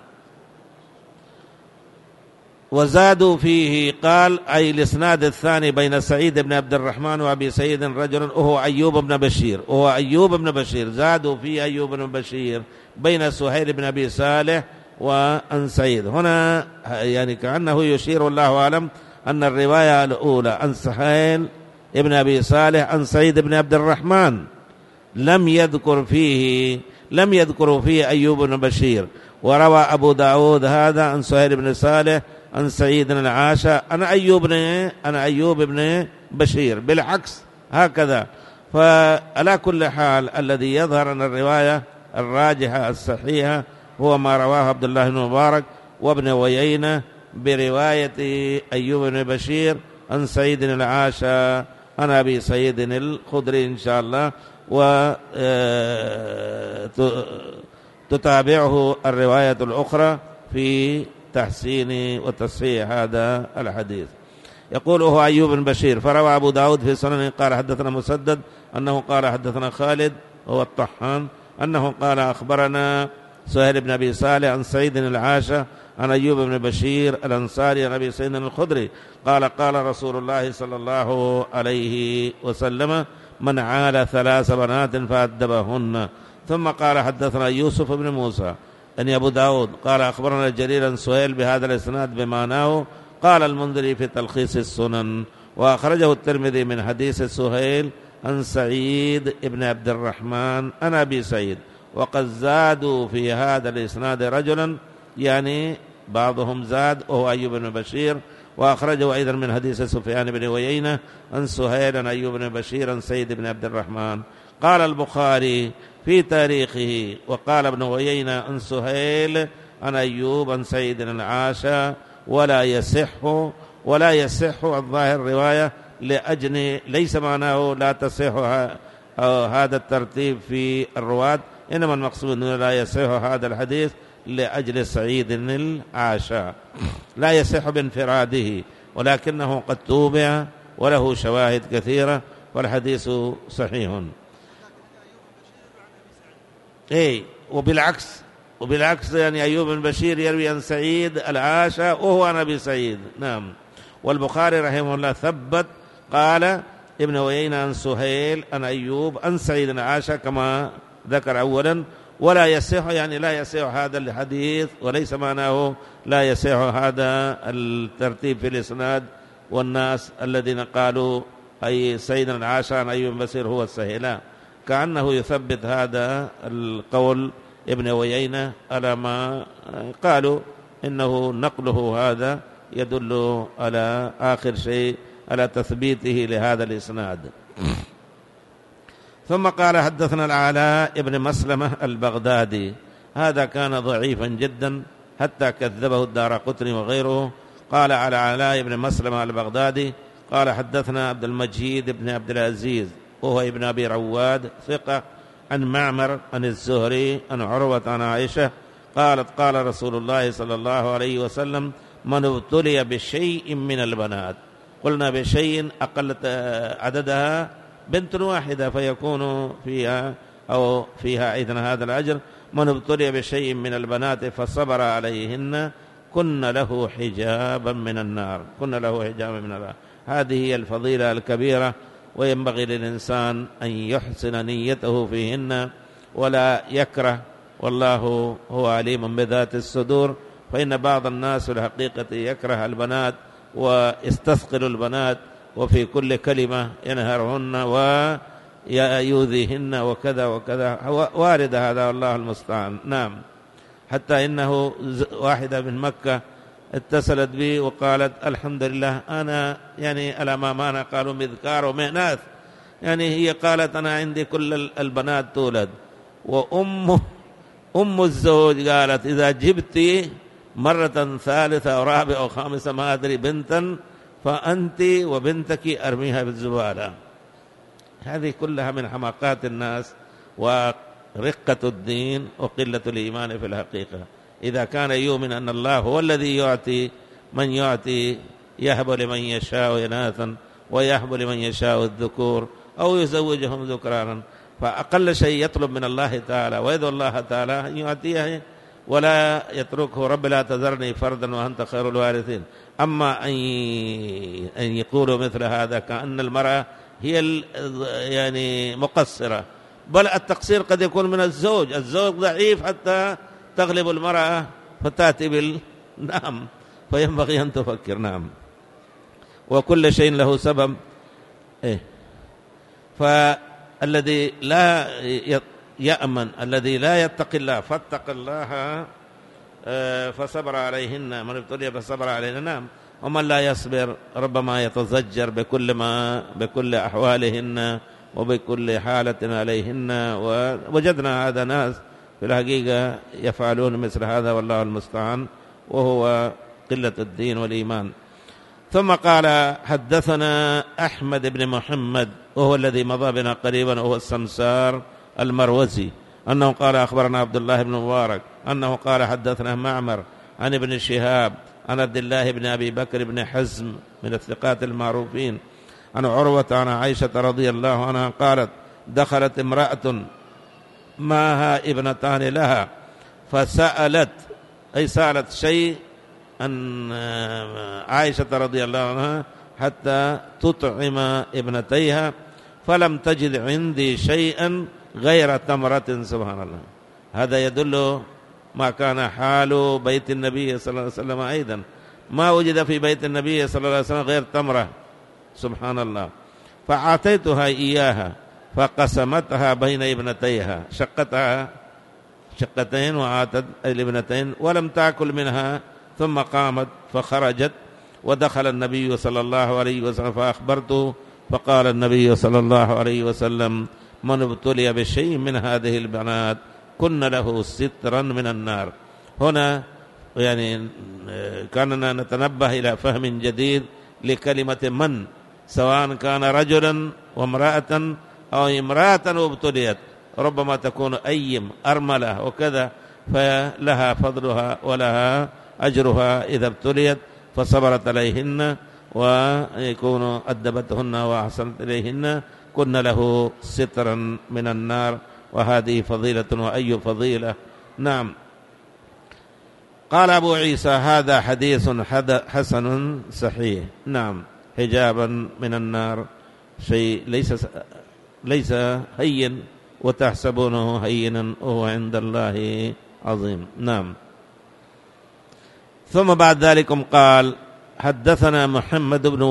وزادوا فيه قال أي الإسناد الثاني بين سعيد بن عبد الرحمن وأبي سعيد رجل وهو أيوب بن بشير، وهو أيوب بن بشير، زادوا فيه أيوب بن بشير بين سهيل بن أبي صالح وأن سعيد. هنا يعني كأنه يشير والله أعلم أن الرواية الأولى عن سهيل بن أبي صالح عن سعيد بن عبد الرحمن لم يذكر فيه أيوب بن بشير، وروى أبو داود هذا عن سهيل بن صالح عن سعيد العاشى أنا أيوب بن بشير بالعكس هكذا. فعلى كل حال الذي يظهر أن الرواية الراجحة الصحيحة هو ما رواه عبد الله بن مبارك وابن ويينة برواية أيوب بن بشير عن سعيد العاشى عن أبي سعيد الخدري إن شاء الله، وتتابعه الرواية الأخرى في تحسين وتصحيح هذا الحديث. يقول هو أيوب بن بشير. فروى أبو داود في سننه قال حدثنا مسدد أنه قال حدثنا خالد هو الطحان أنه قال أخبرنا سهيل بن أبي صالح عن سعيد العاشى عن أيوب بن بشير الأنصاري عن أبي سعيد الخدري قال قال رسول الله صلى الله عليه وسلم من عال 3 بنات فأدبهن. ثم قال حدثنا يوسف بن موسى أن أبو داود قال أخبرنا جرير عن سهيل بهذا الإسناد بمعناه. قال المنذري في تلخيص السنن وأخرجه الترمذي من حديث سهيل عن سعيد بن عبد الرحمن عن أبي سعيد، وقد زادوا في هذا الإسناد رجلا، يعني بعضهم زاد وهو أيوب بن بشير. وأخرجه أيضا من حديث سفيان بن ويينة عن سهيل عن أيوب بن بشير عن سعيد بن عبد الرحمن. قال البخاري في تاريخه وقال ابن ويينة عن سهيل عن أيوب عن سعيد العاشى ولا يصح الظاهر الرواية لأجل ليس معناه لا تصح هذا الترتيب في الرواة، إنما المقصود أنه لا يصح هذا الحديث لأجل سعيد العاشى، لا يصح بانفراده، ولكنه قد توبع وله شواهد كثيرة والحديث صحيح. وبالعكس يعني أيوب بن بشير يروي عن سعيد العاشى وهو عن أبي سعيد. نعم. والبخاري رحمه الله ثبت قال ابن ويينة عن سهيل عن أيوب عن سعيد العاشى كما ذكر أولا، ولا يصح يعني لا يصح هذا الحديث، وليس معناه لا يصح هذا الترتيب في الإسناد، والناس الذين قالوا أي سعيد العاشى عن أيوب بن بشير هو الصحيح، لا، كأنه يثبت هذا القول ابن ويينة على ما قالوا إنه نقله هذا يدل على آخر شيء على تثبيته لهذا الإسناد. ثم قال حدثنا العلاء ابن مسلمة البغدادي، هذا كان ضعيفا جدا حتى كذبه الدارقطني وغيره. قال على العلاء ابن مسلمة البغدادي قال حدثنا عبد المجيد بن عبد العزيز وهو ابن أبي رواد ثقة عن معمر عن الزهري عن عروة عن عائشة قالت قال رسول الله صلى الله عليه وسلم من ابتلي بشيء من البنات، قلنا بشيء أقل عددها بنت واحدة فيكون فيها أيضا هذا الأجر، من ابتلي بشيء من البنات فصبر عليهن كن له حجابا من النار، هذه هي الفضيلة الكبيرة، وينبغي للإنسان أن يحسن نيته فيهن ولا يكره، والله هو عليم بذات الصدور. فإن بعض الناس في الحقيقة يكره البنات ويستثقل البنات وفي كل كلمة ينهرهن ويؤذيهن وكذا وكذا، وارد هذا والله المستعان. نعم. حتى إنه واحدة من مكة اتصلت بي وقالت الحمد لله أنا يعني على ما معنى قالوا مذكار ومئناث، يعني هي قالت أنا عندي كل البنات تولد، أم الزوج قالت إذا جبت مرة ثالثة أو رابعة أو خامسة ما أدري بنتا فأنت وبنتك أرميها بالزبالة. هذه كلها من حماقات الناس ورقة الدين وقلة الإيمان في الحقيقة. إذا كان يؤمن أن الله هو الذي يعطي من يعطي، يهب لمن يشاء إناثا ويهب لمن يشاء الذكور أو يزوجهم ذكرانا، فأقل شيء يطلب من الله تعالى ويدعو الله تعالى أن يعطيه ولا يتركه. رب لا تذرني فردا وأنت خير الوارثين. أما أن يقولوا مثل هذا كأن المرأة هي يعني مقصرة، بل التقصير قد يكون من الزوج ضعيف حتى تغلب المرأة فتأتي نعم، فينبغي أن تفكر. نعم، وكل شيء له سبب. فالذي لا يأمن، الذي لا يتقي الله فاتق الله فصبر عليهن، من ابتلي فصبر عليهن. نعم، ومن لا يصبر ربما يتزجر بكل أحوالهن وبكل حالة عليهن. ووجدنا هذا ناس في الحقيقة يفعلون مثل هذا والله المستعان، وهو قلة الدين والإيمان. ثم قال حدثنا أحمد بن محمد وهو الذي مضى بنا قريبا وهو السمسار المروزي، أنه قال أخبرنا عبد الله بن مبارك أنه قال حدثنا معمر عن ابن شهاب عن عبد الله بن أبي بكر بن حزم من الثقات المعروفين عن عروة عن عائشة رضي الله عنها قالت دخلت امرأة معها ابنتان لها فسألت، أي سألت شيء عن عائشة رضي الله عنها حتى تطعم ابنتيها فلم تجد عندي شيئا غير تمرة. سبحان الله، هذا يدل ما كان حال بيت النبي صلى الله عليه وسلم أيضا، ما وجد في بيت النبي صلى الله عليه وسلم غير تمرة. سبحان الله. فأعطيتها إياها فقسمتها بين ابنتيها، شقتها شقتين وآتت الابنتين ولم تأكل منها، ثم قامت فخرجت ودخل النبي صلى الله عليه وسلم فأخبرته، فقال النبي صلى الله عليه وسلم من ابتلي بشيء من هذه البنات كن له سترا من النار. هنا يعني كاننا نتنبه إلى فهم جديد لكلمة من، سواء كان رجلا وامرأة أو امرأة وابتليت، ربما تكون أيم أرملة وكذا، فلها فضلها ولها أجرها إذا ابتليت فصبرت عليهن ويكون أدبتهن وأحسنت إليهن كن له سترا من النار. وهذه فضيلة وأي فضيلة. نعم. قال أبو عيسى هذا حديث حسن صحيح. نعم، حجابا من النار شيء ليس هين وتحسبونه هينا وهو عند الله عظيم. نعم. ثم بعد ذلك قال حدثنا محمد بن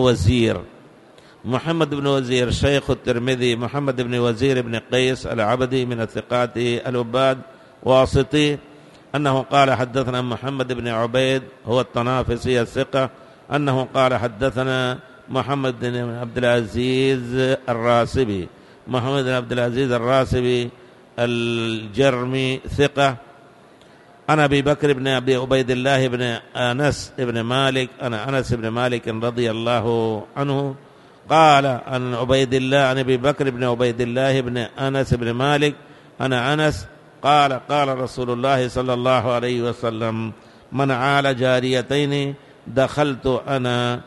وزير شيخ الترمذي، محمد بن وزير بن قيس العبدي من الثقات العباد واسطي، أنه قال حدثنا محمد بن عبيد هو الطنافسي الثقة، أنه قال حدثنا محمد بن عبد العزيز الراسبي، محمد بن عبد العزيز الراسبي الجرمي ثقة، أنا أبي بكر بن أبي عبيد الله بن أنس بن مالك، أنا أنس بن مالك رضي الله عنه قال عن عبيد الله عن أبي بكر بن عبيد الله بن أنس بن مالك أنا أنس قال قال رسول الله صلى الله عليه وسلم من عال جاريتين دخلت أنا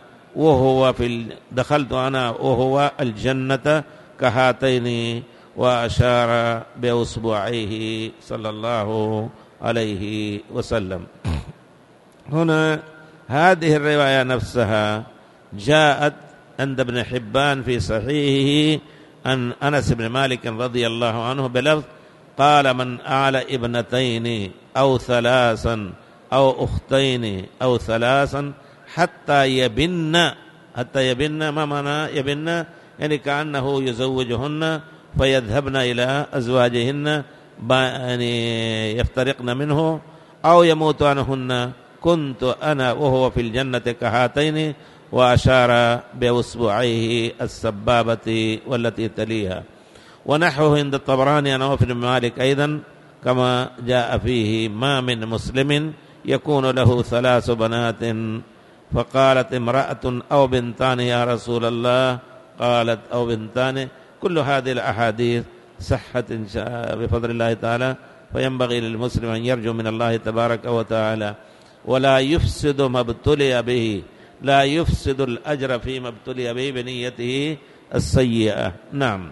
وهو الجنة كهاتين، وأشار بأصبعيه صلى الله عليه وسلم. هنا هذه الرواية نفسها جاءت عند ابن حبان في صحيحه عن أنس بن مالك رضي الله عنه بلفظ قال من أعلى ابنتين أو ثلاثا أو أختين أو ثلاثا حتى يبن. ما معنى يبن؟ يعني كأنه يزوجهن فيذهبن إلى أزواجهن يعني يفترقن منه أو يموت عنهن كنت أنا وهو في الجنة كهاتين، وأشار بأصبعيه السبابة والتي تليها. ونحوه عند الطبراني عن عوف بن مالك أيضا كما جاء فيه: ما من مسلم يكون له 3 بنات، فقالت امرأة أو بنتان يا رسول الله، قالت أو بنتان. كل هذه الأحاديث صحت إن شاء بفضل الله تعالى، فينبغي للمسلم أن يرجو من الله تبارك وتعالى ولا يفسد ما ابتلي به، لا يفسد الأجر فيما ابتلي به بنيته السيئة. نعم.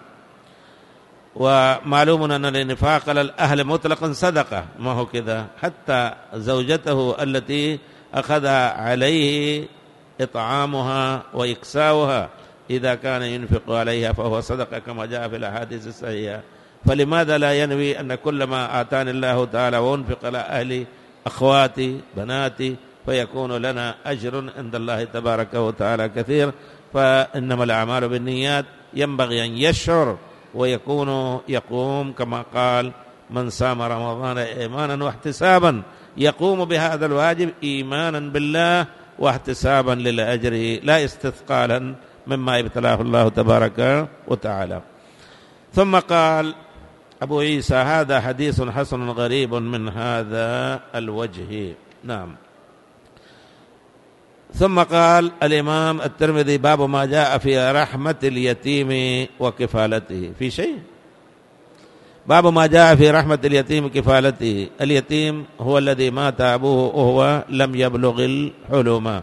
ومعلوم أن الإنفاق على الأهل مطلقا صدقة، ما هو كذا، حتى زوجته التي أخذ عليه إطعامها وإكساؤها إذا كان ينفق عليها فهو صدقة كما جاء في الأحاديث الصحيحة. فلماذا لا ينوي أن كل ما آتاني الله تعالى وأنفق على أهلي أخواتي بناتي فيكون لنا أجر عند الله تبارك وتعالى كثير؟ فإنما الأعمال بالنيات. ينبغي أن يشعر ويكون يقوم كما قال: من صام رمضان إيمانا واحتسابا، يقوم بهذا الواجب إيمانا بالله واحتسابا للأجر لا استثقالا مما ابتلاه الله تبارك وتعالى. ثم قال أبو عيسى: هذا حديث حسن غريب من هذا الوجه. نعم. ثم قال الإمام الترمذي: باب ما جاء في رحمة اليتيم وكفالته. في شيء؟ باب ما جاء في رحمة اليتيم وكفالته. اليتيم هو الذي مات أبوه وهو لم يبلغ الحلم،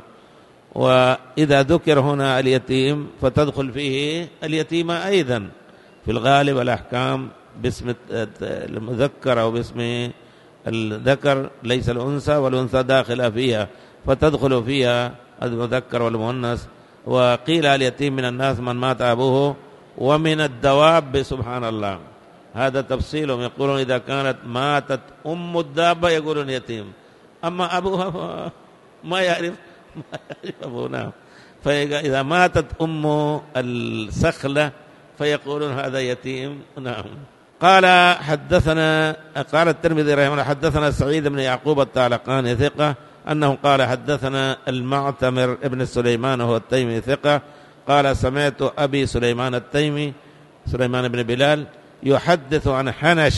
وإذا ذكر هنا اليتيم فتدخل فيه اليتيمة أيضا. في الغالب الأحكام باسم المذكر أو باسم الذكر ليس الأنثى، والأنثى داخلة فيها فتدخل فيها المذكر والمؤنث. وقيل اليتيم من الناس من مات أبوه، ومن الدواب سبحان الله. هذا تفصيلهم، يقولون إذا كانت ماتت أم الدابة يقولون يتيم، أما أبوها ما يعرف أبوه. نعم. فإذا ماتت أم السخلة فيقولون هذا يتيم. نعم. قال الترمذي رحمه الله: حدثنا سعيد بن يعقوب الطالقاني ثقة، أنه قال حدثنا المعتمر ابن سليمان وهو التيمي ثقة، قال سمعت أبي سليمان التيمي سليمان بن بلال يحدث عن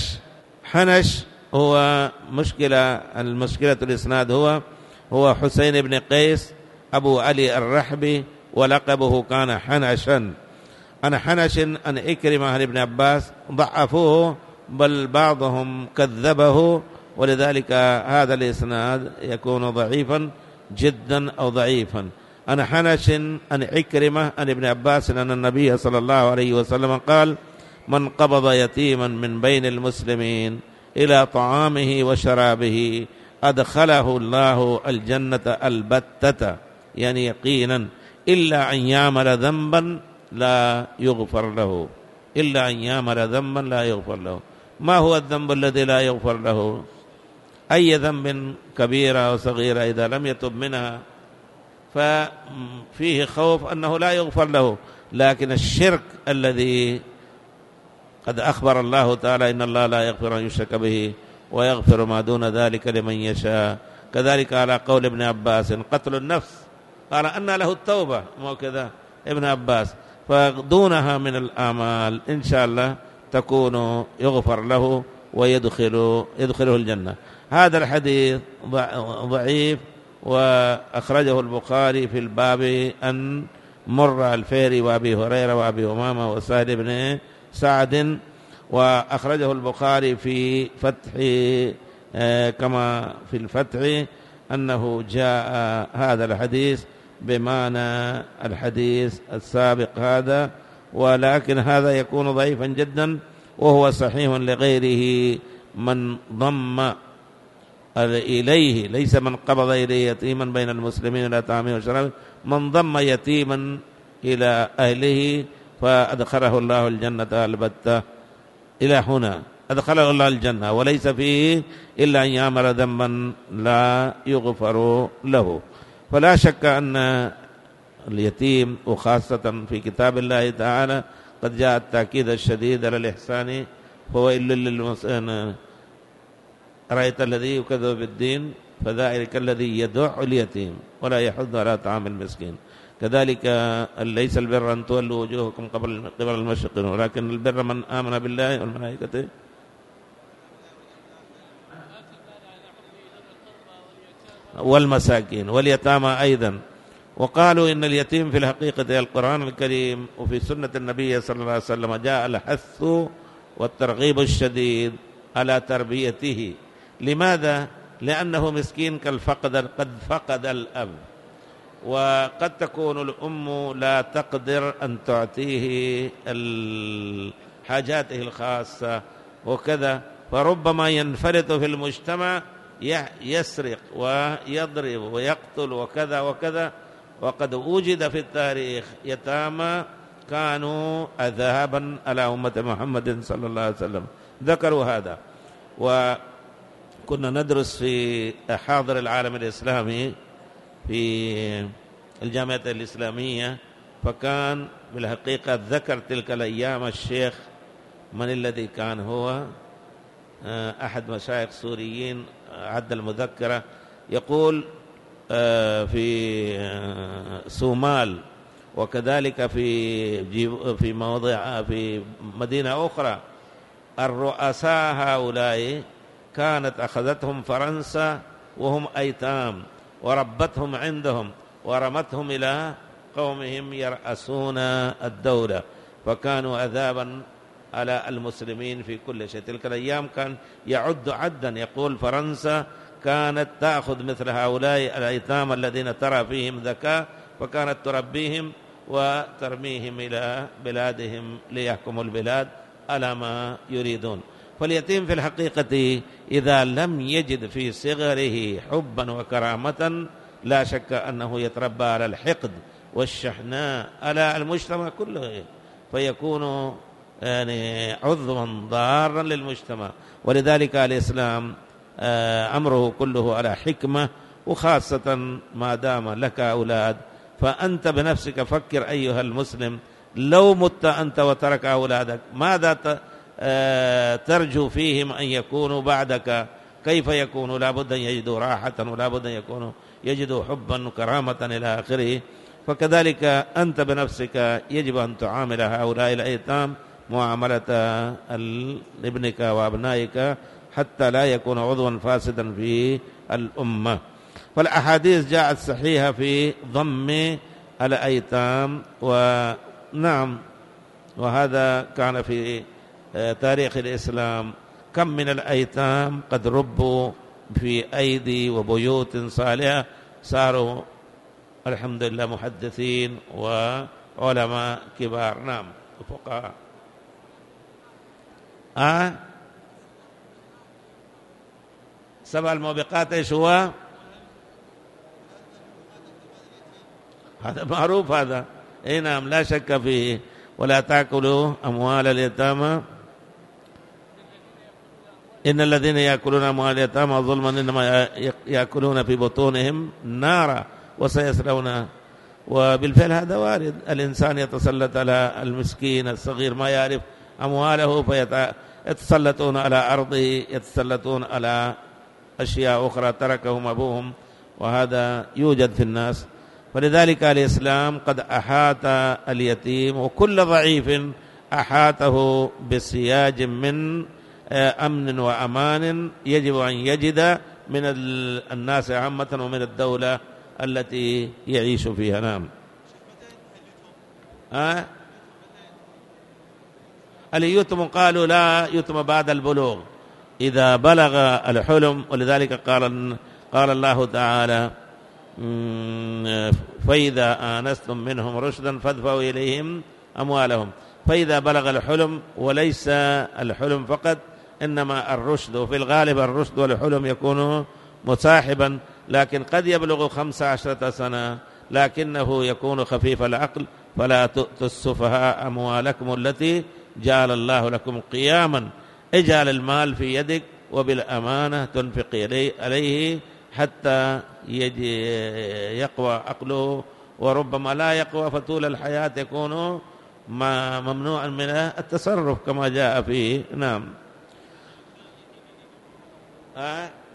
حنش هو المشكلة الإسناد هو حسين بن قيس أبو علي الرحبي، ولقبه كان حنشا. عن حنش عن إكرمة عن ابن عباس، ضعفوه بل بعضهم كذبه، ولذلك هذا الإسناد يكون ضعيفا جدا أو ضعيفا. عن حنش عن إكرمة عن ابن عباس أن النبي صلى الله عليه وسلم قال: من قبض يتيما من بين المسلمين إلى طعامه وشرابه أدخله الله الجنة البتة، يعني يقينا، إلا أن يعمل ذنبا لا يغفر له. إلا أن يعمل ذنبا لا يغفر له. ما هو الذنب الذي لا يغفر له؟ أي ذنب كبيرة أو صغيرة إذا لم يتب منها ففيه خوف أنه لا يغفر له. لكن الشرك الذي قد أخبر الله تعالى: إن الله لا يغفر أن يشرك به ويغفر ما دون ذلك لمن يشاء. كذلك على قول ابن عباس: قتل النفس قال أن له التوبة، مو كذا ابن عباس. فدونها من الآمال إن شاء الله تكون يغفر له ويدخله الجنة. هذا الحديث ضعيف، وأخرجه البخاري في الباب أن مر الفيري وأبي هريرة وأبي أمامة وسهل بن سعد، وأخرجه البخاري في فتح كما في الفتح أنه جاء هذا الحديث بمعنى الحديث السابق هذا، ولكن هذا يكون ضعيفا جدا، وهو صحيح لغيره. من ضم إليه، ليس من قبض إليه يتيما بين المسلمين إلى طعامه وشرابه، من ضم يتيما إلى أهله فأدخله الله الجنة البتة. إلى هنا أدخله الله الجنة، وليس فيه إلا أن يعمل ذنبا لا يغفر له. فلا شك أن اليتيم، وخاصة في كتاب الله تعالى قد جاء التأكيد الشديد على الإحسان، فويل للمسلمين. رأيت الذي يكذب بالدين فذلك الذي يدع اليتيم ولا يحض على طعام المسكين. كذلك ليس البر أن تولوا وجوهكم قبل المشرق ولكن البر من آمن بالله والملائكة والمساكين واليتامى أيضا. وقالوا إن اليتيم في الحقيقة القرآن الكريم وفي سنة النبي صلى الله عليه وسلم جاء الحث والترغيب الشديد على تربيته. لماذا؟ لأنه مسكين قد فقد الأب، وقد تكون الأم لا تقدر أن تعطيه حاجاته الخاصة وكذا، فربما ينفرط في المجتمع يسرق ويضرب ويقتل وكذا وكذا. وقد وجد في التاريخ يتامى كانوا عذابا على أمة محمد صلى الله عليه وسلم، ذكروا هذا. وكنا ندرس في حاضر العالم الإسلامي في الجامعة الإسلامية، فكان بالحقيقة ذكر تلك الأيام الشيخ من الذي كان هو أحد مشايخ سوريين عد المذكرة، يقول في سومال وكذلك في موضع في مدينة أخرى الرؤساء هؤلاء كانت أخذتهم فرنسا وهم أيتام وربتهم عندهم ورمتهم إلى قومهم يرأسون الدولة، فكانوا عذابا على المسلمين في كل شيء. تلك الأيام كان يعد عدا، يقول فرنسا كانت تأخذ مثل هؤلاء الأيتام الذين ترى فيهم ذكاء، فكانت تربيهم وترميهم إلى بلادهم ليحكموا البلاد على ما يريدون. فاليتيم في الحقيقة إذا لم يجد في صغره حبا وكرامة لا شك أنه يتربى على الحقد والشحناء على المجتمع كله، فيكون يعني عضوا ضارا للمجتمع. ولذلك الإسلام أمره كله على حكمة، وخاصة ما دام لك أولاد فأنت بنفسك فكر أيها المسلم، لو مت أنت وترك أولادك ماذا ترجو فيهم أن يكونوا بعدك؟ كيف يكونوا؟ لابد أن يجدوا راحة، ولابد أن يكونوا يجدوا حبا وكرامة إلى آخره. فكذلك أنت بنفسك يجب أن تعامل هؤلاء الأيتام معاملة ابنك وأبنائك حتى لا يكون عضوا فاسدا في الأمة. فالأحاديث جاءت صحيحة في ضم الأيتام، ونعم وهذا كان في تاريخ الإسلام. كم من الأيتام قد ربوا في أيدي وبيوت صالحة، صاروا الحمد لله محدثين وعلماء كبار. نعم فقهاء. سبع الموبقات ايش هو؟ هذا معروف هذا، اي نعم لا شك فيه. ولا تأكلوا أموال اليتامى، إن الذين يأكلون أموال اليتامى ظلما إنما يأكلون في بطونهم نارا وسيصلون. وبالفعل هذا وارد، الإنسان يتسلط على المسكين الصغير ما يعرف أمواله فيتسلطون على أرضه، يتسلطون على أشياء أخرى تركهم أبوهم، وهذا يوجد في الناس. فلذلك الإسلام قد أحاط اليتيم وكل ضعيف أحاطه بسياج من أمن وأمان يجب أن يجد من الناس عامة ومن الدولة التي يعيش فيها. نعم. اليتم قالوا لا يتم بعد البلوغ، إذا بلغ الحلم. ولذلك قال الله تعالى فإذا آنستم منهم رشدا فادفعوا إليهم أموالهم. فإذا بلغ الحلم، وليس الحلم فقط، إنما الرشد، وفي الغالب الرشد والحلم يكون مصاحبا، لكن قد يبلغ 15 سنة لكنه يكون خفيف العقل. فلا تؤتوا السفهاء أموالكم التي جعل الله لكم قياما، اجعل المال في يدك وبالأمانة تنفق عليه حتى يقوى عقله، وربما لا يقوى فطول الحياة يكون ممنوعا من التصرف كما جاء فيه. نعم.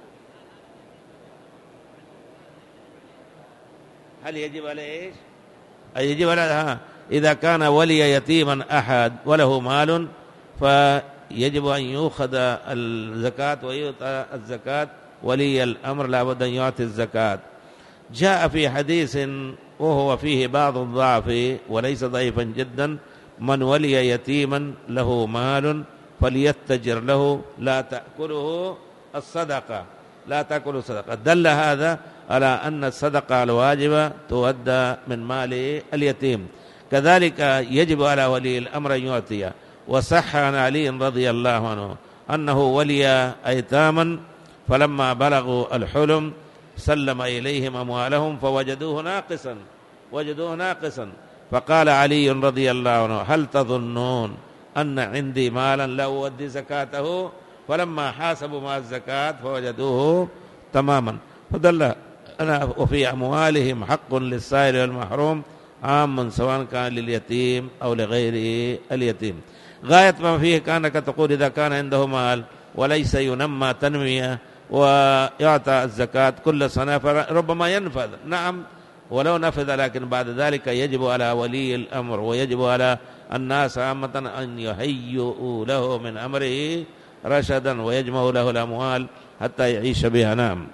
هل يجب عليه إيش؟ أي يجب على إذا كان ولي يتيما أحد وله مال فيجب أن يؤخذ الزكاة ويعطى الزكاة، ولي الأمر لا بد أن يعطي الزكاة. جاء في حديث وهو فيه بعض الضعف وليس ضعيفا جدا: من ولي يتيما له مال فليتجر له لا تأكله الصدقة، لا تأكل الصدقة. دل هذا على أن الصدقة الواجبة تؤدى من مال اليتيم. كذلك يجب على ولي الأمر أن يعطي. وصح عن علي رضي الله عنه أنه ولي أيتاما فلما بلغوا الحلم سلم إليهم أموالهم فوجدوه ناقصا، فقال علي رضي الله عنه: هل تظنون أن عندي مالا لا أؤدي زكاته؟ فلما حاسبوا مع الزكاة فوجدوه تماما. فدل وفي أموالهم حق للسائل والمحروم عام سواء كان لليتيم أو لغير اليتيم. غاية ما فيه كأنك تقول إذا كان عنده مال وليس ينمى تنمية ويعطى الزكاة كل سنة فربما ينفذ، نعم ولو نفذ، لكن بعد ذلك يجب على ولي الأمر ويجب على الناس عامة أن يهيئوا له من أمره رشدا ويجمعوا له الأموال حتى يعيش بها. نعم.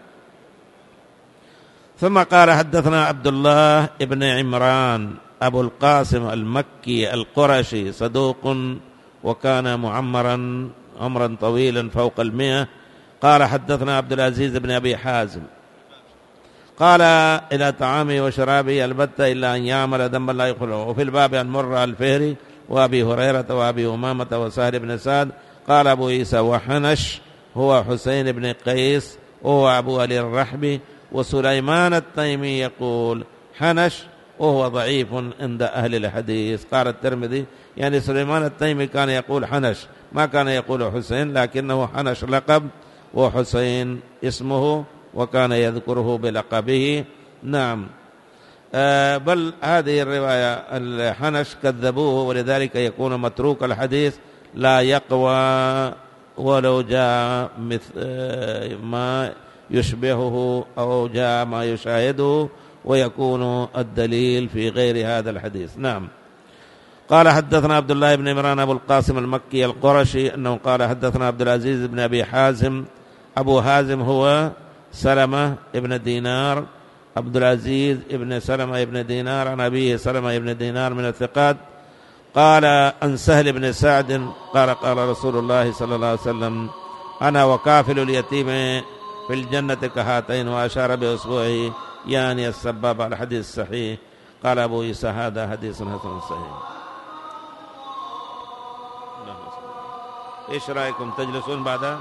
ثم قال: حدثنا عبد الله بن عمران أبو القاسم المكي القرشي صدوق وكان معمرا عمرا طويلا فوق 100. قال: حدثنا عبد العزيز بن أبي حازم قال: إلى طعامه وشرابه البتة إلا أن يعمل ذنبا لا يغفره. وفي الباب عن مرة الفهري وأبي هريرة وأبي أمامة وسهل بن سعد. قال أبو عيسى: وحنش هو حسين بن قيس وهو أبو علي الرحبي. وسليمان التيمي يقول حنش وهو ضعيف عند أهل الحديث. قال الترمذي: يعني سليمان التيمي كان يقول حنش، ما كان يقول حسين، لكنه حنش لقب وحسين اسمه وكان يذكره بلقبه. نعم. بل هذه الرواية الحنش كذبوه ولذلك يكون متروك الحديث لا يقوى ولو جاء ما يشبهه أو جاء ما يشاهده ويكون الدليل في غير هذا الحديث. نعم. قال: حدثنا عبد الله بن عمران أبو القاسم المكي القرشي أنه قال: حدثنا عبد العزيز بن أبي حازم. أبو حازم هو سلمة ابن دينار، عبد العزيز ابن سلمة ابن دينار عن أبيه سلمة ابن دينار من الثقات. قال عن سهل بن سعد قال: قال رسول الله صلى الله عليه وسلم: أنا وكافل اليتيم في الجنة كهاتين، وأشار بأصبعه يعني السبابة. الحديث الصحيح. قال أبو عيسى: هذا حديث حسن صحيح. إيش رأيكم تجلسون بعدها؟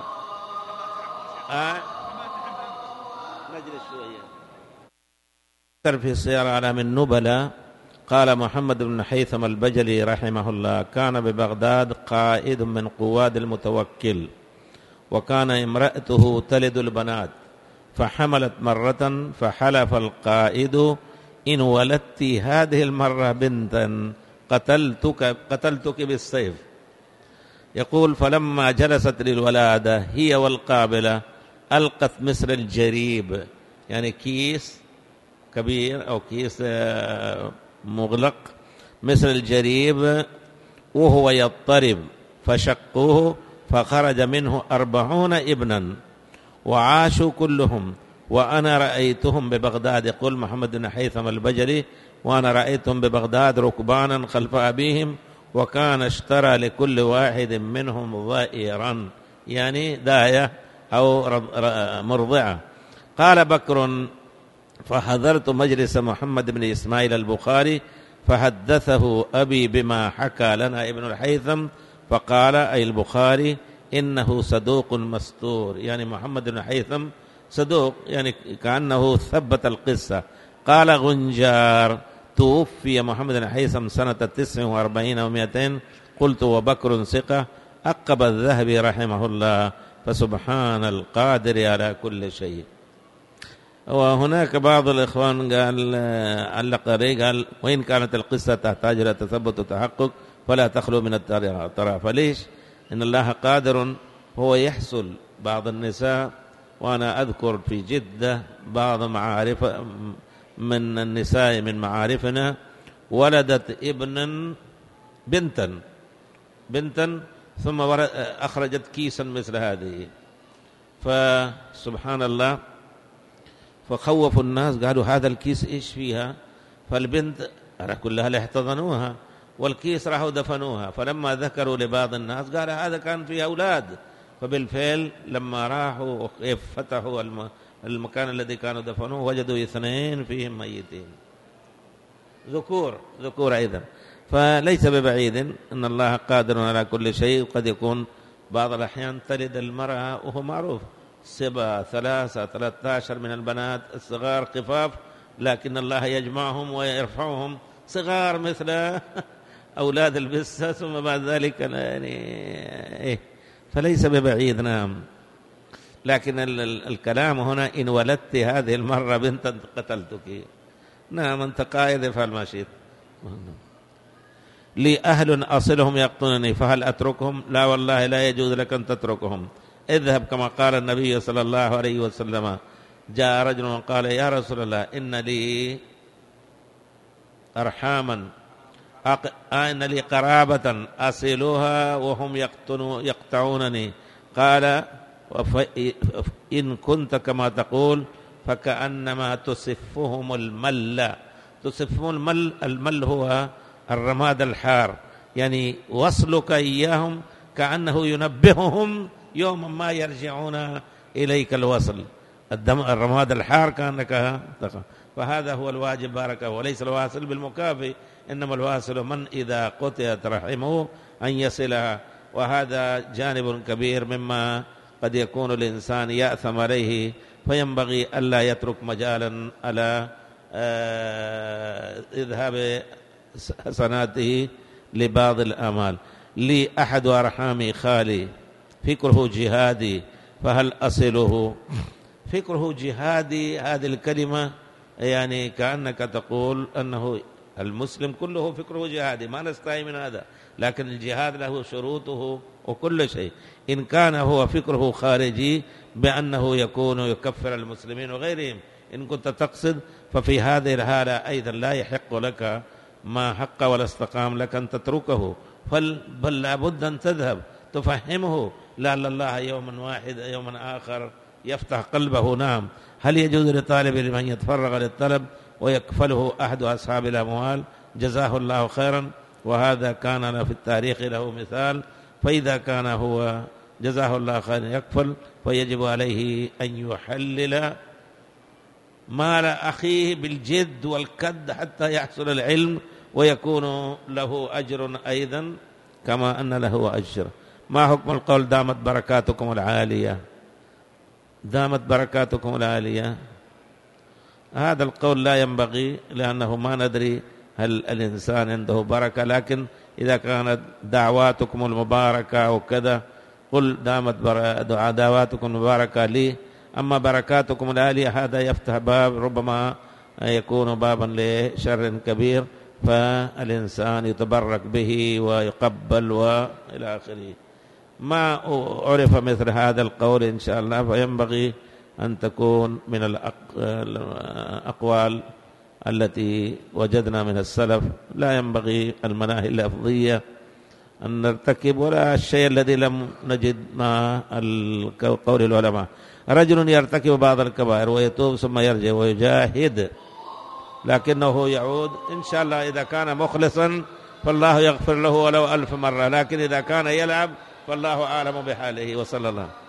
نجلس شوية. في سير أعلام النبلاء قال محمد بن حيثم البجلي رحمه الله: كان ببغداد قائد من قواد المتوكل، وكان امرأته تلد البنات، فحملت مرة فحلف القائد: إن ولدت هذه المرة بنتا قتلتك بالسيف. يقول: فلما جلست للولادة هي والقابلة ألقت مثل الجريب، يعني كيس كبير أو كيس مغلق مثل الجريب وهو يضطرب، فشقوه فخرج منه 40 ابنا وعاشوا كلهم، وأنا رأيتهم ببغداد. يقول محمد بن حيثم البجلي: وأنا رأيتهم ببغداد ركبانا خلف أبيهم، وكان اشترى لكل واحد منهم ضئيرا، يعني داية أو مرضعة. قال بكر: فحضرت مجلس محمد بن إسماعيل البخاري فحدثه أبي بما حكى لنا ابن الحيثم، فقال أي البخاري: إنه صدوق مستور، يعني محمد بن الحيثم صدوق، يعني كأنه ثبت القصة. قال غنجار: توفي محمد بن الحيثم سنة 49 و200. قلت: وبكر ثقة. أقب الذهبي رحمه الله: فسبحان القادر على كل شيء. وهناك بعض الإخوان علق عليه قال: وإن كانت القصة تحتاج إلى تثبت وتحقق فلا تخلو من الطرف. فليش؟ إن الله قادر. هو يحصل بعض النساء، وأنا أذكر في جدة بعض معارف من النساء من معارفنا ولدت بنتا ثم أخرجت كيسا مثل هذه، فسبحان الله، فخوفوا الناس قالوا هذا الكيس إيش فيها؟ فالبنت كلها احتضنوها والكيس راحوا دفنوها. فلما ذكروا لبعض الناس قال هذا كان فيه أولاد. فبالفعل لما راحوا فتحوا المكان الذي كانوا دفنوه وجدوا 2 فيهم ميتين، ذكور أيضا. فليس ببعيد أن الله قادر على كل شيء. وقد يكون بعض الأحيان تلد المرأة وهو معروف 7 3 13 من البنات الصغار خفاف، لكن الله يجمعهم ويرفعهم صغار مثل أولاد البسة، ثم بعد ذلك يعني فليس ببعيد. نعم. لكن الكلام هنا إن ولدت هذه المرة بنتا قتلتك. نعم، أنت قائد افعل ما شئت. لي أهل أصلهم يقتلني فهل أتركهم؟ لا والله لا يجوز لك أن تتركهم، اذهب كما قال النبي صلى الله عليه وسلم. جاء رجل وقال يا رسول الله إن لي أرحاما، إن لي قرابة أصلها وهم يقطعونني. قال إن كنت كما تقول فكأنما تسفهم المل. تسفهم المل هو الرماد الحار، يعني وصلك إياهم كأنه ينبههم يوما ما يرجعون إليك الوصل. الرماد الحار كأنك. فهذا هو الواجب بارك، وليس الواصل بالمكافئ، إنما الواصل من إذا قطعت رحمه أن يصلها. وهذا جانب كبير مما قد يكون الإنسان يأثم عليه، فينبغي ألا يترك مجالا على إذهاب حسناته لبعض الآمال. لي أحد أرحامي خالي فكره جهادي فهل أصله؟ فكره جهادي هذه الكلمة يعني كأنك تقول أنه المسلم كله فكره جهادي، ما نستحي من هذا، لكن الجهاد له شروطه وكل شيء. إن كان هو فكره خارجي بأنه يكون يكفر المسلمين وغيرهم، إن كنت تقصد ففي هذه الحالة أيضا لا يحق لك ما حق ولا استقام لك أن تتركه، بل لابد أن تذهب تفهمه لعل الله يوما آخر يفتح قلبه. نعم. هل يجوز لطالب من يتفرغ للطلب ويكفله أحد أصحاب الأموال؟ جزاه الله خيرا، وهذا كان في التاريخ له مثال. فإذا كان هو جزاه الله خيرا يكفل، فيجب عليه أن يحلل مال أخيه بالجد والكد حتى يحصل العلم ويكون له أجر أيضا كما أن له أجر. ما حكم القول دامت بركاتكم العالية؟ دامت بركاتكم العالية، هذا القول لا ينبغي، لأنه ما ندري هل الإنسان عنده بركة، لكن إذا كانت دعواتكم المباركة وكذا قل دامت دعواتكم المباركة لي. أما بركاتكم العالية هذا يفتح باب ربما يكون بابا لشر كبير، فالإنسان يتبرك به ويقبل وإلى آخره. ما عرف مثل هذا القول إن شاء الله، فينبغي أن تكون من الأقوال التي وجدنا من السلف. لا ينبغي المناهي اللفظية أن نرتكب ولا الشيء الذي لم نجد مع قول العلماء. رجل يرتكب بعض الكبائر ويتوب ثم يرجع ويجاهد لكنه يعود، إن شاء الله إذا كان مخلصا فالله يغفر له ولو 1000 مرة، لكن إذا كان يلعب فالله أعلم بحاله. وصلى الله.